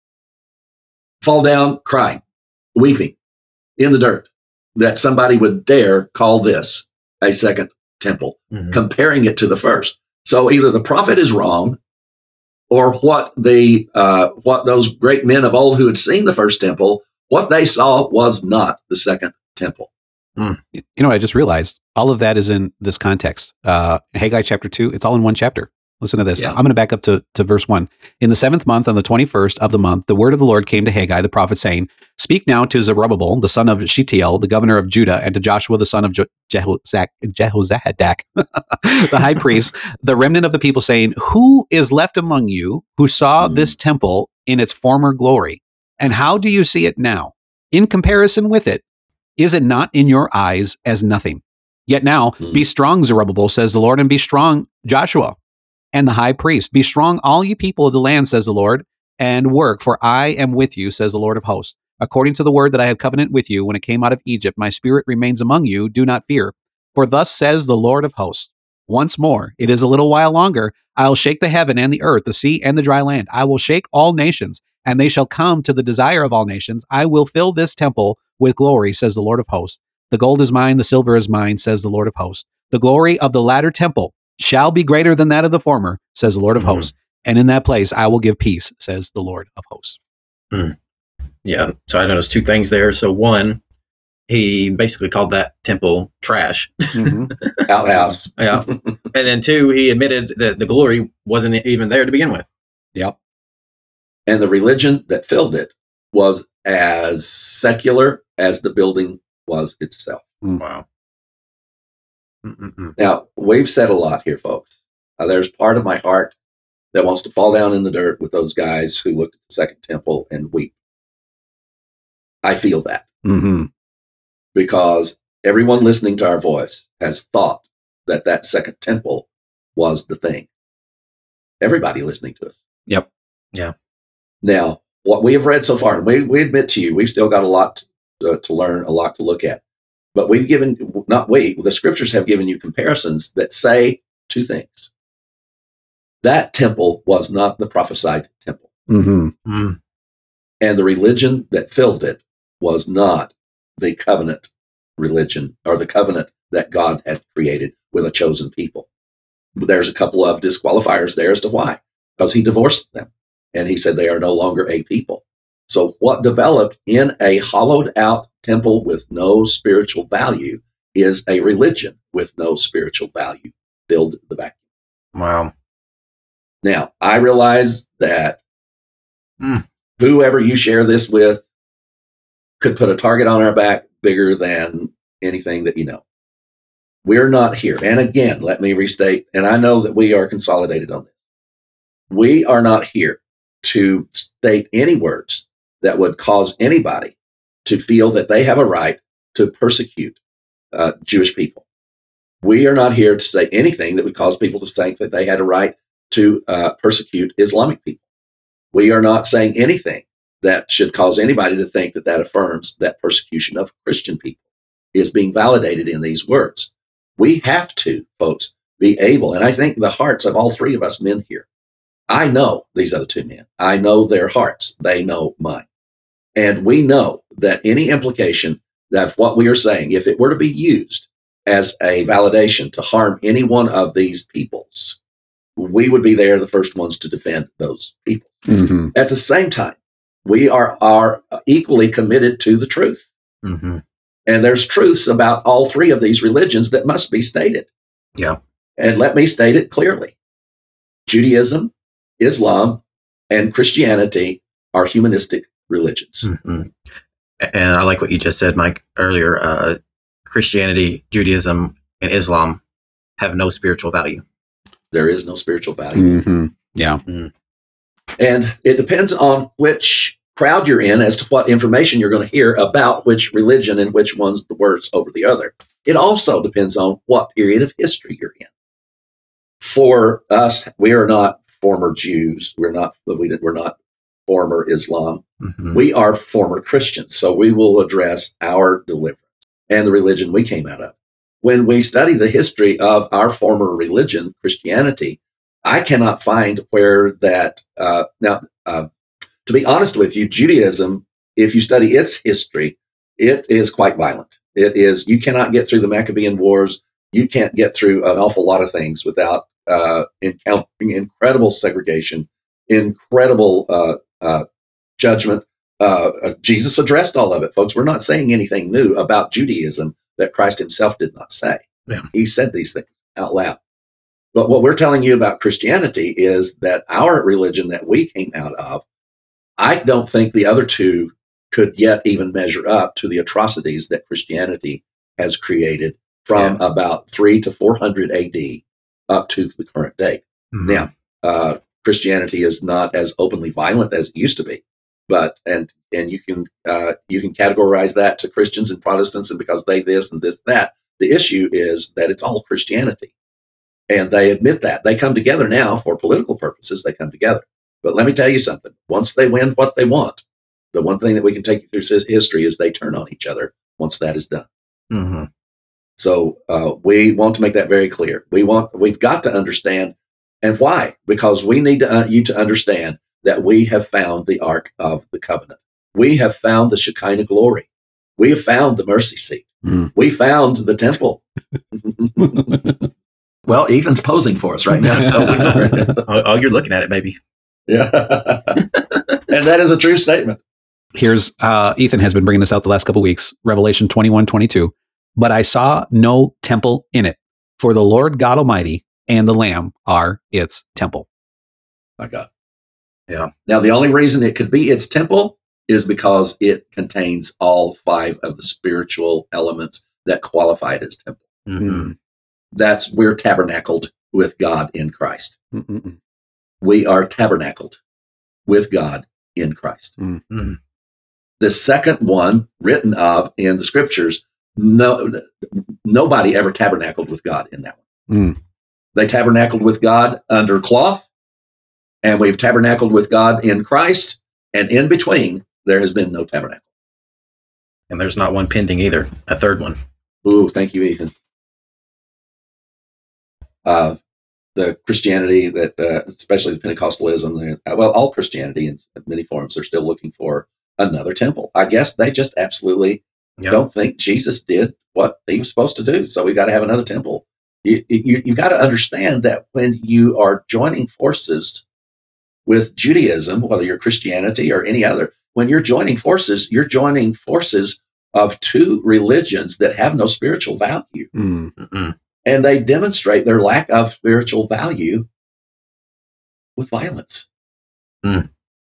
fall down crying, weeping in the dirt, that somebody would dare call this a second temple, mm-hmm. comparing it to the first. So either the prophet is wrong, or what the uh, what those great men of old who had seen the first temple, what they saw was not the second temple. Mm. You know what I just realized? All of that is in this context. Uh, Haggai chapter two, it's all in one chapter. Listen to this. Yeah. I'm going to back up to, to verse one. In the seventh month, on the twenty-first of the month, the word of the Lord came to Haggai, the prophet, saying, "Speak now to Zerubbabel, the son of Shealtiel, the governor of Judah, and to Joshua, the son of Je- Jehozadak, Jehozadak the high priest, the remnant of the people, saying, Who is left among you who saw mm. this temple in its former glory? And how do you see it now? In comparison with it, is it not in your eyes as nothing? Yet now, mm. be strong, Zerubbabel, says the Lord, and be strong, Joshua, and the high priest. Be strong, all you people of the land, says the Lord, and work, for I am with you, says the Lord of hosts. According to the word that I have covenanted with you when it came out of Egypt, my spirit remains among you. Do not fear. For thus says the Lord of hosts, once more, it is a little while longer, I will shake the heaven and the earth, the sea and the dry land. I will shake all nations, and they shall come to the desire of all nations. I will fill this temple with glory, says the Lord of hosts. The gold is mine, the silver is mine, says the Lord of hosts. The glory of the latter temple shall be greater than that of the former, says the Lord of mm-hmm. hosts. And in that place I will give peace, says the Lord of hosts. Mm. Yeah. So I noticed two things there. So one, he basically called that temple trash. Mm-hmm. Outhouse. Yeah. And then two, he admitted that the glory wasn't even there to begin with. Yep. And the religion that filled it was as secular as the building was itself. Mm. Wow. Mm-mm-mm. Now, we've said a lot here, folks. Uh, there's part of my heart that wants to fall down in the dirt with those guys who looked at the second temple and weep. I feel that. Mm-hmm. Because everyone listening to our voice has thought that that second temple was the thing. Everybody listening to us. Yep. Yeah. Now, what we have read so far, and we, we admit to you, we've still got a lot to, uh, to learn, a lot to look at. But we've given, not we, the scriptures have given you comparisons that say two things. That temple was not the prophesied temple. Mm-hmm. Mm. And the religion that filled it was not the covenant religion, or the covenant that God had created with a chosen people. There's a couple of disqualifiers there as to why. Because he divorced them, and he said they are no longer a people. So what developed in a hollowed out temple with no spiritual value is a religion with no spiritual value, filled the vacuum. Wow. Now, I realize that mm. whoever you share this with could put a target on our back bigger than anything that you know. We're not here. And again, let me restate, and I know that we are consolidated on this. We are not here to state any words that would cause anybody to feel that they have a right to persecute uh, Jewish people. We are not here to say anything that would cause people to think that they had a right to uh, persecute Islamic people. We are not saying anything that should cause anybody to think that that affirms that persecution of Christian people is being validated in these words. We have to, folks, be able, and I think the hearts of all three of us men here, I know these other two men. I know their hearts. They know mine. And we know that any implication that what we are saying, if it were to be used as a validation to harm any one of these peoples, we would be there the first ones to defend those people. Mm-hmm. At the same time, we are, are equally committed to the truth. Mm-hmm. And there's truths about all three of these religions that must be stated. Yeah. And let me state it clearly. Judaism, Islam, and Christianity are humanistic religions. Mm-hmm. And I like what you just said, Mike, earlier. Uh, Christianity, Judaism, and Islam have no spiritual value. There is no spiritual value. Mm-hmm. Yeah. Mm. And it depends on which crowd you're in as to what information you're going to hear about which religion and which one's the worst over the other. It also depends on what period of history you're in. for us, we are not former Jews. We're not, we, we're not former Islam. Mm-hmm. We are former Christians. So we will address our deliverance and the religion we came out of. When we study the history of our former religion, Christianity, I cannot find where that, uh, now, uh, to be honest with you, Judaism, if you study its history, it is quite violent. It is, you cannot get through the Maccabean Wars. You can't get through an awful lot of things without uh, encountering incredible segregation, incredible uh, uh, judgment. Uh, uh, Jesus addressed all of it, folks. We're not saying anything new about Judaism that Christ himself did not say. Yeah. He said these things out loud. But what we're telling you about Christianity is that our religion that we came out of, I don't think the other two could yet even measure up to the atrocities that Christianity has created from Yeah. about three to four hundred A D up to the current day. Mhm. Now, uh, Christianity is not as openly violent as it used to be, but and and you can uh, you can categorize that to Christians and Protestants, and because they this and this that. The issue is that it's all Christianity, and they admit that. They come together now for political purposes. They come together, but let me tell you something. Once they win what they want, the one thing that we can take you through history is they turn on each other once that is done. Mhm. So uh, we want to make that very clear. We want, we've got to understand, and why? Because we need to, uh, you to understand that we have found the Ark of the Covenant. We have found the Shekinah glory. We have found the mercy seat. Mm. We found the temple. Well, Ethan's posing for us right now. So we know. Oh, oh, you're looking at it, maybe. Yeah. And that is a true statement. Here's uh, Ethan has been bringing this out the last couple of weeks. Revelation twenty-one twenty-two. But I saw no temple in it, for the Lord God Almighty and the Lamb are its temple. My God. Yeah. Now, the only reason it could be its temple is because it contains all five of the spiritual elements that qualify it as temple. Mhm. That's, we're tabernacled with God in Christ. Mm-mm-mm. We are tabernacled with God in Christ. Mhm. The second one written of in the scriptures, no, nobody ever tabernacled with God in that one. Mm. They tabernacled with God under cloth, and we've tabernacled with God in Christ, and in between, there has been no tabernacle. And there's not one pending either. A third one. Ooh, thank you, Ethan. Uh, the Christianity that, uh, especially the Pentecostalism, uh, well, all Christianity in many forms, they're still looking for another temple. I guess they just absolutely Yep. don't think Jesus did what he was supposed to do. So we've got to have another temple. You, you, you've got to understand that when you are joining forces with Judaism, whether you're Christianity or any other, when you're joining forces, you're joining forces of two religions that have no spiritual value. Mm. Mm-mm. And they demonstrate their lack of spiritual value with violence. Mm.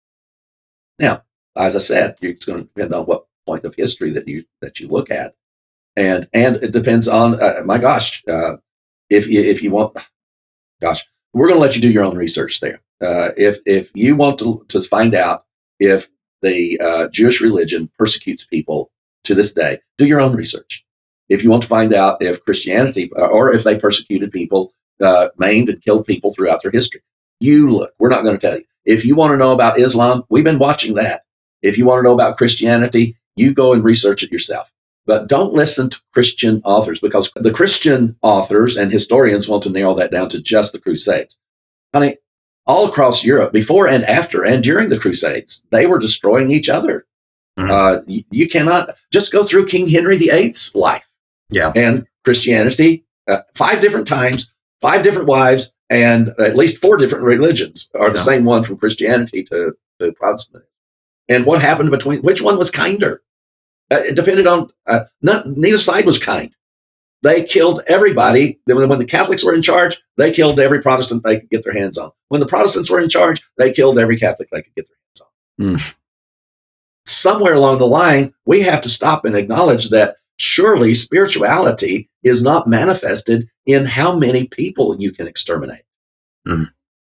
Now, as I said, it's going to depend on what point of history that you that you look at, and and it depends on uh, my gosh, uh, if you, if you want, gosh, we're going to let you do your own research there. Uh, if if you want to to find out if the uh, Jewish religion persecutes people to this day, do your own research. If you want to find out if Christianity or if they persecuted people, uh, maimed and killed people throughout their history, you look. We're not going to tell you. If you want to know about Islam, we've been watching that. If you want to know about Christianity, you go and research it yourself. But don't listen to Christian authors, because the Christian authors and historians want to narrow that down to just the Crusades. Honey, all across Europe, before and after and during the Crusades, they were destroying each other. Mhm. Uh, you, you cannot just go through King Henry the Eighth's life Yeah. and Christianity, uh, five different times, five different wives, and at least four different religions are the Yeah. same one from Christianity to, to Protestantism. And what happened between, which one was kinder? Uh, it depended on, uh, not, neither side was kind. They killed everybody. When, when the Catholics were in charge, they killed every Protestant they could get their hands on. When the Protestants were in charge, they killed every Catholic they could get their hands on. Mm. Somewhere along the line, we have to stop and acknowledge that surely spirituality is not manifested in how many people you can exterminate. Mm.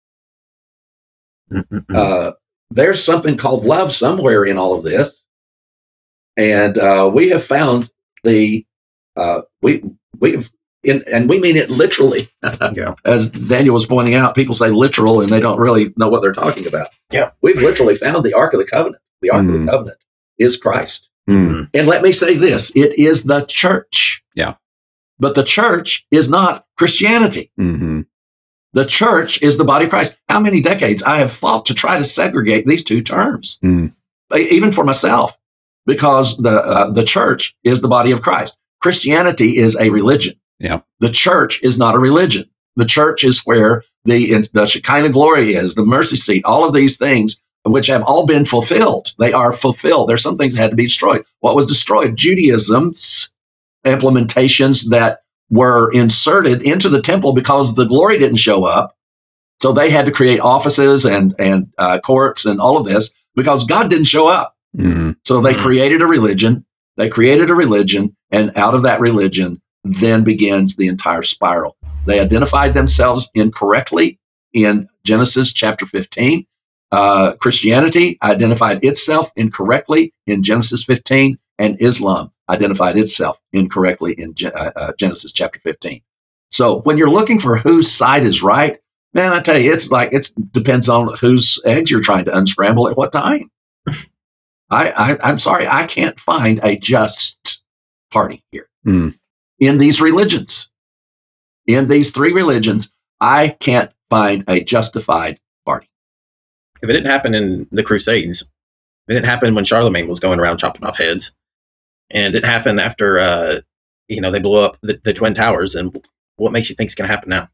Mm-mm-mm. Uh, there's something called love somewhere in all of this. And uh, we have found the, uh, we, we've, in, and we mean it literally. Yeah. As Daniel was pointing out, people say literal and they don't really know what they're talking about. Yeah. We've literally found the Ark of the Covenant. The Ark Mm. of the Covenant is Christ. Mm. And let me say this, it is the church. Yeah. But the church is not Christianity. Mm-hmm. The church is the body of Christ. How many decades I have fought to try to segregate these two terms, Mm. even for myself, because the uh, the church is the body of Christ. Christianity is a religion. Yeah. The church is not a religion. The church is where the, the Shekinah glory is, the mercy seat, all of these things, which have all been fulfilled. They are fulfilled. There's some things that had to be destroyed. What was destroyed? Judaism's implementations that were inserted into the temple because the glory didn't show up. So they had to create offices and, and uh, courts and all of this because God didn't show up. Mm-hmm. So they Mhm. created a religion. They created a religion. And out of that religion then begins the entire spiral. They identified themselves incorrectly in Genesis chapter fifteen. Uh, Christianity identified itself incorrectly in Genesis fifteen, and Islam identified itself incorrectly in Ge- uh, uh, Genesis chapter fifteen. So when you're looking for whose side is right, man, I tell you, it's like it depends on whose eggs you're trying to unscramble at what time. I, I, I'm sorry, I can't find a just party here Mm. in these religions. In these three religions, I can't find a justified party. If it didn't happen in the Crusades, it didn't happen when Charlemagne was going around chopping off heads, and it happened after uh, you know they blew up the, the Twin Towers. And what makes you think it's going to happen now?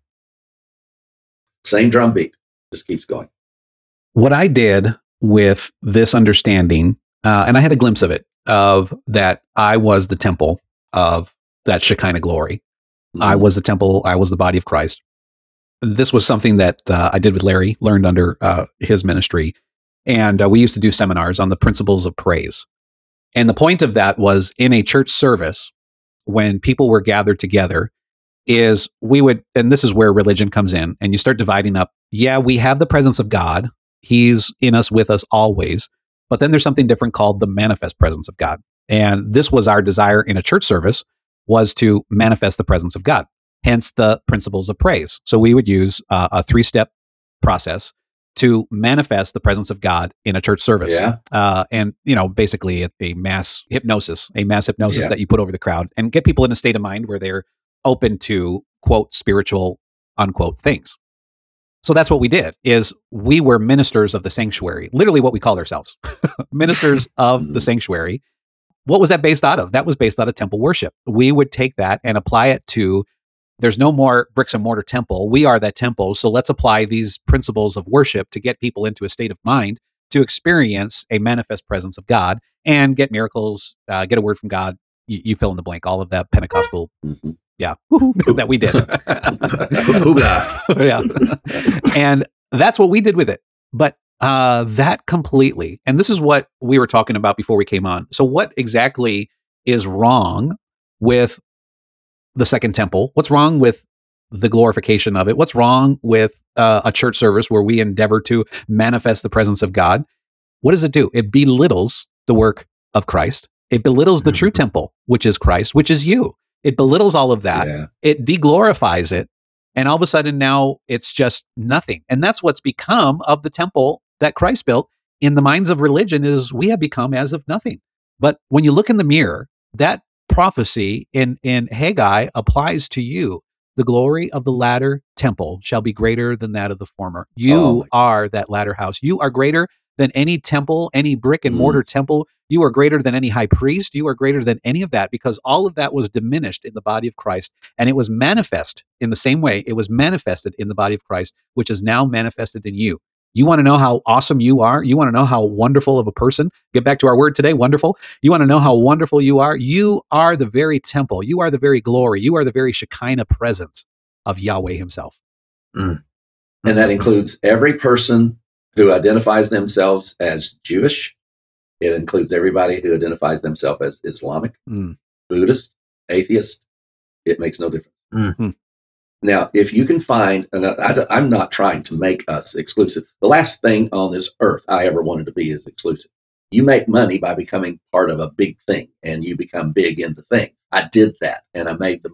Same drum beat, just keeps going. What I did with this understanding, uh, and I had a glimpse of it, of that I was the temple of that Shekinah glory. I was the temple. I was the body of Christ. This was something that uh, I did with Larry, learned under uh, his ministry. And uh, we used to do seminars on the principles of praise. And the point of that was in a church service, when people were gathered together, is we would, and this is where religion comes in, and you start dividing up. Yeah, we have the presence of God. He's in us, with us always. But then there's something different called the manifest presence of God. And this was our desire in a church service, was to manifest the presence of God. Hence the principles of praise. So we would use uh, a three-step process to manifest the presence of God in a church service. Yeah. Uh, and, you know, basically a, a mass hypnosis, a mass hypnosis Yeah. that you put over the crowd and get people in a state of mind where they're open to, quote, spiritual, unquote, things. So that's what we did, is we were ministers of the sanctuary, literally what we called ourselves, ministers of the sanctuary. What was that based out of? That was based out of temple worship. We would take that and apply it to, there's no more bricks and mortar temple. We are that temple. So let's apply these principles of worship to get people into a state of mind to experience a manifest presence of God and get miracles, uh, get a word from God. You, you fill in the blank, all of that Pentecostal, Mhm. yeah, that we did. Hoogah. Yeah. And that's what we did with it. But uh, that completely, and this is what we were talking about before we came on. So what exactly is wrong with the second temple? What's wrong with the glorification of it? What's wrong with uh, a church service where we endeavor to manifest the presence of God? What does it do? It belittles the work of Christ. It belittles the true temple, which is Christ, which is you. It belittles all of that. Yeah. It deglorifies it. And all of a sudden now it's just nothing. And that's what's become of the temple that Christ built in the minds of religion, is we have become as of nothing. But when you look in the mirror, that prophecy in, in Haggai applies to you. The glory of the latter temple shall be greater than that of the former. You Oh my- are that latter house. You are greater than any temple, any brick and Mm. mortar temple. You are greater than any high priest. You are greater than any of that, because all of that was diminished in the body of Christ, and it was manifest in the same way. It was manifested in the body of Christ, which is now manifested in you. You want to know how awesome you are? You want to know how wonderful of a person? Get back to our word today, wonderful. You want to know how wonderful you are? You are the very temple. You are the very glory. You are the very Shekinah presence of Yahweh himself. And that includes every person who identifies themselves as Jewish. It includes everybody who identifies themselves as Islamic, Mm. Buddhist, atheist. It makes no difference. Mm. Now, if you can find, and I, I'm not trying to make us exclusive. The last thing on this earth I ever wanted to be is exclusive. You make money by becoming part of a big thing, and you become big in the thing. I did that, and I made the money.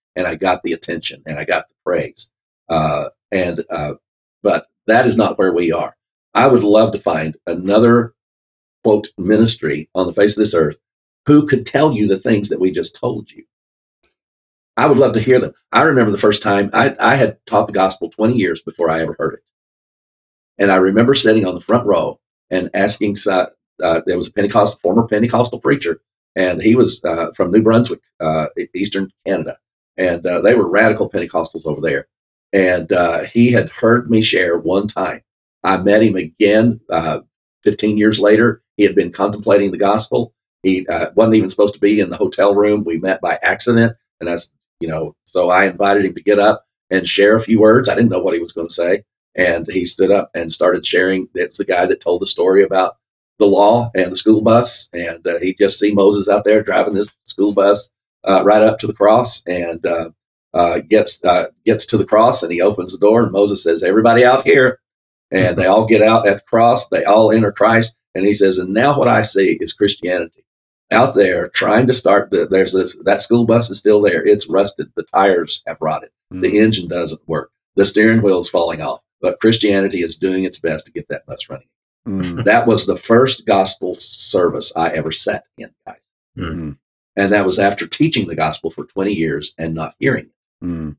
and I got the attention and I got the praise. Uh, and uh, but that is not where we are. I would love to find another quote ministry on the face of this earth who could tell you the things that we just told you. I would love to hear them. I remember the first time I, I had taught the gospel twenty years before I ever heard it. And I remember sitting on the front row and asking, uh, there was a Pentecostal, former Pentecostal preacher, and he was uh, from New Brunswick, uh, Eastern Canada. And uh, they were radical Pentecostals over there. And uh, he had heard me share one time. I met him again uh, fifteen years later. He had been contemplating the gospel. He uh, wasn't even supposed to be in the hotel room. We met by accident. And I, you know, so I invited him to get up and share a few words. I didn't know what he was going to say. And he stood up and started sharing. It's the guy that told the story about the law and the school bus. And uh, he just see Moses out there driving this school bus uh, right up to the cross, and uh, uh, gets uh, gets to the cross, and he opens the door, and Moses says, "Everybody out here." And they all get out at the cross. They all enter Christ. And he says, and now what I see is Christianity out there trying to start. The, there's this, that school bus is still there. It's rusted. The tires have rotted. Mm. The engine doesn't work. The steering wheel is falling off. But Christianity is doing its best to get that bus running. Mm. That was the first gospel service I ever sat in, guys. Mm. And that was after teaching the gospel for twenty years and not hearing it. Mm.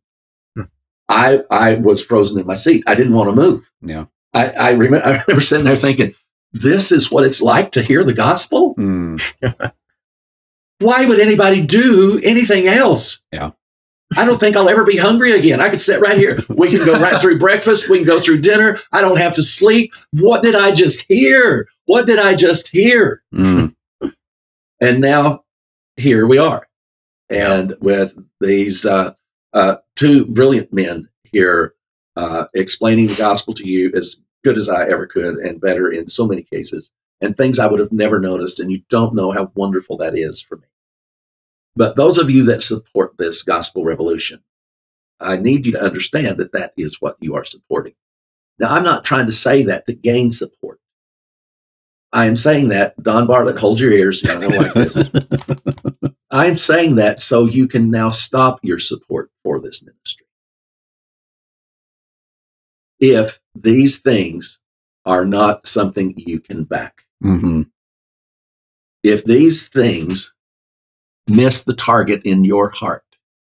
I I was frozen in my seat. I didn't want to move. Yeah. I, I remember I remember sitting there thinking, this is what it's like to hear the gospel? Mm. Why would anybody do anything else? Yeah. I don't think I'll ever be hungry again. I could sit right here. We can go right through breakfast. We can go through dinner. I don't have to sleep. What did I just hear? What did I just hear? Mm. And now here we are. And with these uh, uh, two brilliant men here uh, explaining the gospel to you as good as I ever could, and better in so many cases, and things I would have never noticed. And you don't know how wonderful that is for me. But those of you that support this gospel revolution, I need you to understand that that is what you are supporting. Now, I'm not trying to say that to gain support. I am saying that, Don Bartlett, hold your ears. I don't like this. I'm saying that so you can now stop your support for this ministry. If these things are not something you can back. Mm-hmm. If these things miss the target in your heart,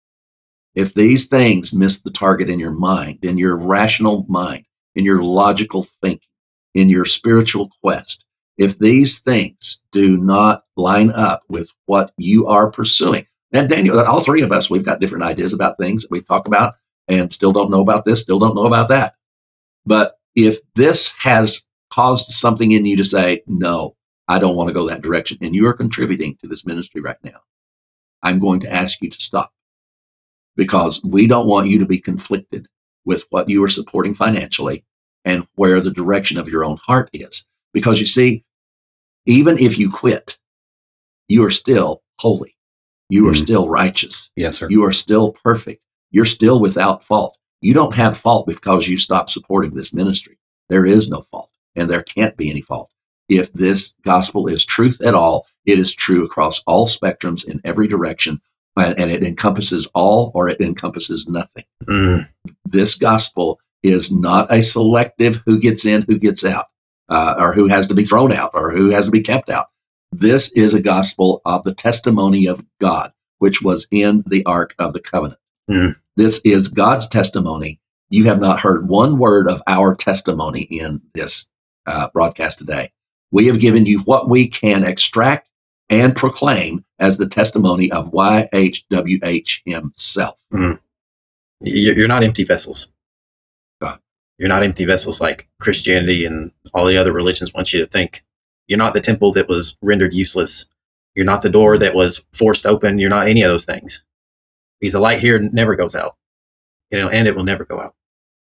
if these things miss the target in your mind, in your rational mind, in your logical thinking, in your spiritual quest, if these things do not line up with what you are pursuing, and Daniel, all three of us, we've got different ideas about things that we talk about, and still don't know about this, still don't know about that. But if this has caused something in you to say, no, I don't want to go that direction, and you are contributing to this ministry right now, I'm going to ask you to stop, because we don't want you to be conflicted with what you are supporting financially and where the direction of your own heart is. Because you see, even if you quit, you are still holy. You are mm. still righteous. Yes, sir. You are still perfect. You're still without fault. You don't have fault because you stopped supporting this ministry. There is no fault, and there can't be any fault. If this gospel is truth at all, it is true across all spectrums in every direction, and, and it encompasses all, or it encompasses nothing. Mm. This gospel is not a selective who gets in, who gets out, uh, or who has to be thrown out, or who has to be kept out. This is a gospel of the testimony of God, which was in the Ark of the Covenant. Mm. This is God's testimony. You have not heard one word of our testimony in this uh, broadcast today. We have given you what we can extract and proclaim as the testimony of Y H W H himself. Mm. You're not empty vessels. God. You're not empty vessels like Christianity and all the other religions want you to think. You're not the temple that was rendered useless. You're not the door that was forced open. You're not any of those things. Because the light here never goes out, you know, and it will never go out.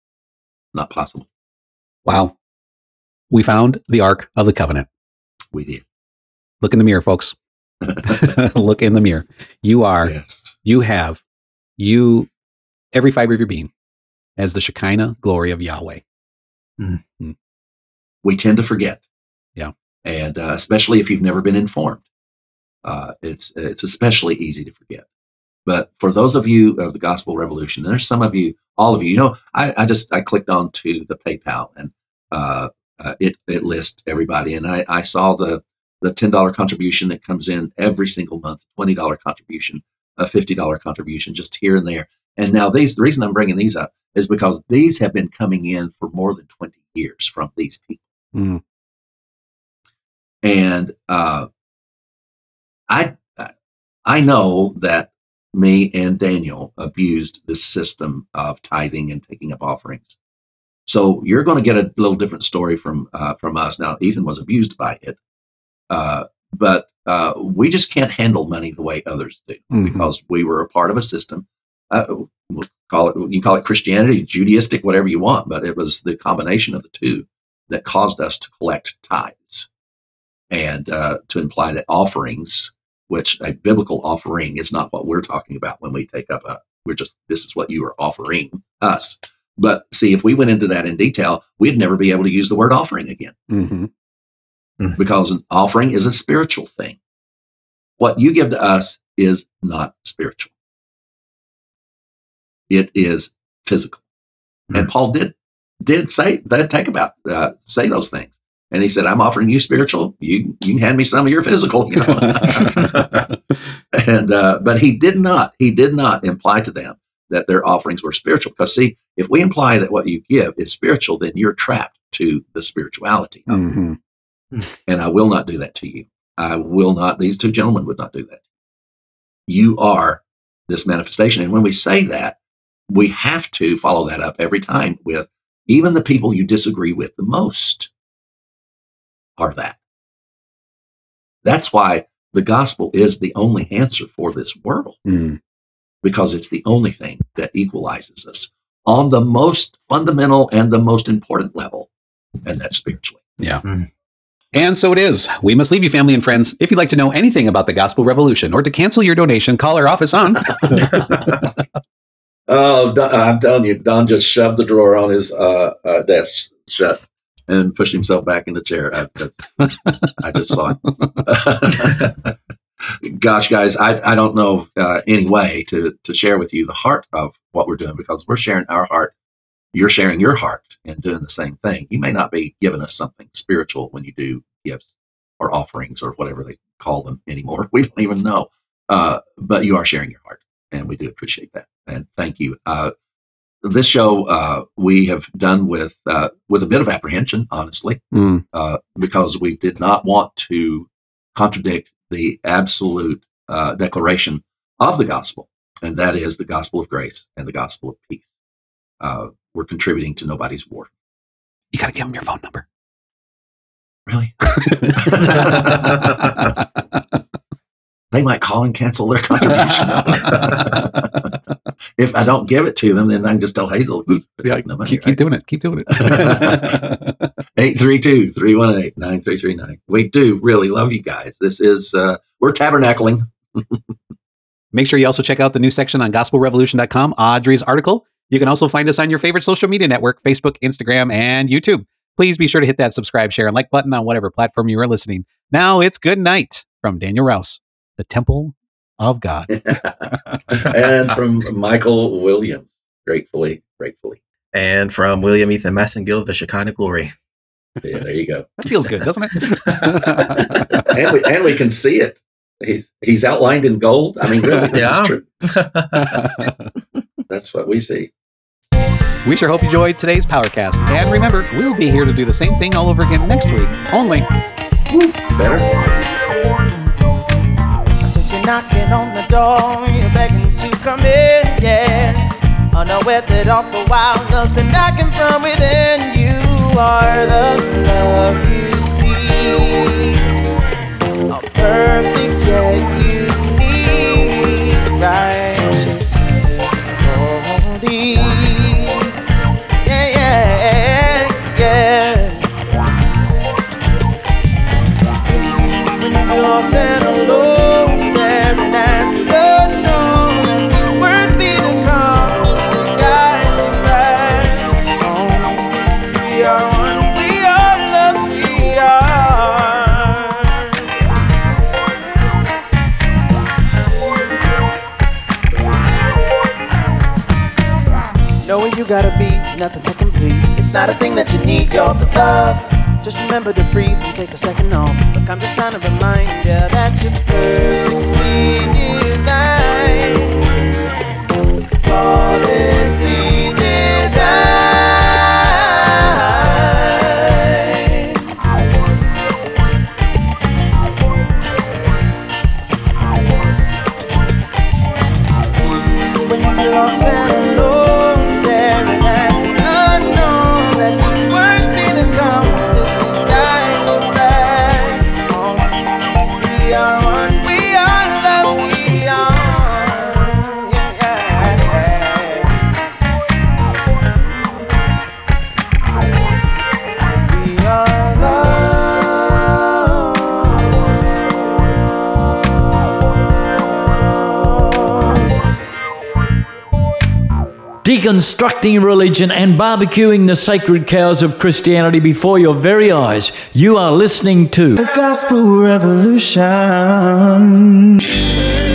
Not possible. Wow. We found the Ark of the Covenant. We did. Look in the mirror, folks. Look in the mirror. You are, yes. you have, you, every fiber of your being as the Shekinah glory of Yahweh. Mm. Mm. We tend to forget. Yeah. And uh, especially if you've never been informed, uh, it's it's especially easy to forget. But for those of you of the Gospel Revolution, there's some of you, all of you, you know, I, I just, I clicked on to the PayPal and uh, uh, it, it lists everybody. And I, I saw the, the ten dollars contribution that comes in every single month, twenty dollars contribution, a fifty dollars contribution, just here and there. And now these, the reason I'm bringing these up is because these have been coming in for more than twenty years from these people. Mm. And uh, I, I know that me and Daniel abused this system of tithing and taking up offerings. So you're going to get a little different story from uh, from us. Now, Ethan was abused by it, uh, but uh, we just can't handle money the way others do mm-hmm. because we were a part of a system. Uh, we'll call it, you can call it Christianity, Judaistic, whatever you want, but it was the combination of the two that caused us to collect tithes and uh, to imply that offerings, which a biblical offering is not what we're talking about when we take up a, we're just, this is what you are offering us. But see, if we went into that in detail, we'd never be able to use the word offering again mm-hmm. Mm-hmm. because an offering is a spiritual thing. What you give to us is not spiritual. It is physical. Mm-hmm. And Paul did, did say that, take about, uh, say those things. And he said, I'm offering you spiritual. You, you can hand me some of your physical. You know? and, uh, but he did not, he did not imply to them that their offerings were spiritual. Because see, if we imply that what you give is spiritual, then you're trapped to the spirituality. Mm-hmm. And I will not do that to you. I will not, these two gentlemen would not do that. You are this manifestation. And when we say that, we have to follow that up every time with even the people you disagree with the most. Are that. That's why the gospel is the only answer for this world, mm. because it's the only thing that equalizes us on the most fundamental and the most important level, and that's spiritually. Yeah. Mm. And so it is. We must leave you, family and friends. If you'd like to know anything about the Gospel Revolution or to cancel your donation, call our office on. Oh, Don, I'm telling you, Don just shoved the drawer on his uh, uh, desk shut and pushed himself back in the chair. I, I just saw it. Gosh, guys, I, I don't know uh, any way to, to share with you the heart of what we're doing, because we're sharing our heart. You're sharing your heart and doing the same thing. You may not be giving us something spiritual when you do gifts or offerings or whatever they call them anymore. We don't even know. Uh, but you are sharing your heart, and we do appreciate that. And thank you. Uh, this show uh, we have done with uh, with a bit of apprehension, honestly, mm. uh, because we did not want to contradict the absolute uh, declaration of the gospel, and that is the gospel of grace and the gospel of peace. Uh, we're contributing to nobody's war. You got to give them your phone number. Really? They might call and cancel their contribution. If I don't give it to them, then I can just tell Hazel. Yeah, no money, keep, right? keep doing it. Keep doing it. eight three two, three one eight, nine three three nine. We do really love you guys. This is, uh, we're tabernacling. Make sure you also check out the new section on gospel revolution dot com, Audrey's article. You can also find us on your favorite social media network, Facebook, Instagram, and YouTube. Please be sure to hit that subscribe, share, and like button on whatever platform you are listening. Now it's good night from Daniel Rouse, the Temple of God. And from Michael Williams, gratefully, gratefully. And from William Ethan Massengill, the Shekinah Glory. Yeah, there you go. That feels good, doesn't it? and, we, and we can see it. He's he's outlined in gold. I mean, really, this yeah. is true. That's what we see. We sure hope you enjoyed today's Powercast. And remember, we'll be here to do the same thing all over again next week. Only better. Since you're knocking on the door, you're begging to come in, yeah. Unaware that all the while love's been knocking from within. You are the love you see, a perfect yet you need, righteous, holy. Yeah, yeah, yeah. When you feel lost and alone, staring at the unknown, and these words be the compass that guides you right home. We are one, we are love, we are. know where you gotta be, nothing to complete. It's not a thing that you need, you're the love. Just remember to breathe and take a second off. Look, I'm just trying to remind you that you're perfectly divine, flawlessly designed. When you're lost and alone, staring at the unknown, let these words be the compass that guides you back home. We are one, we are love, we are one. Yeah, yeah. We are love. Deconstructing religion and barbecuing the sacred cows of Christianity before your very eyes. You are listening to The Gospel Revolution.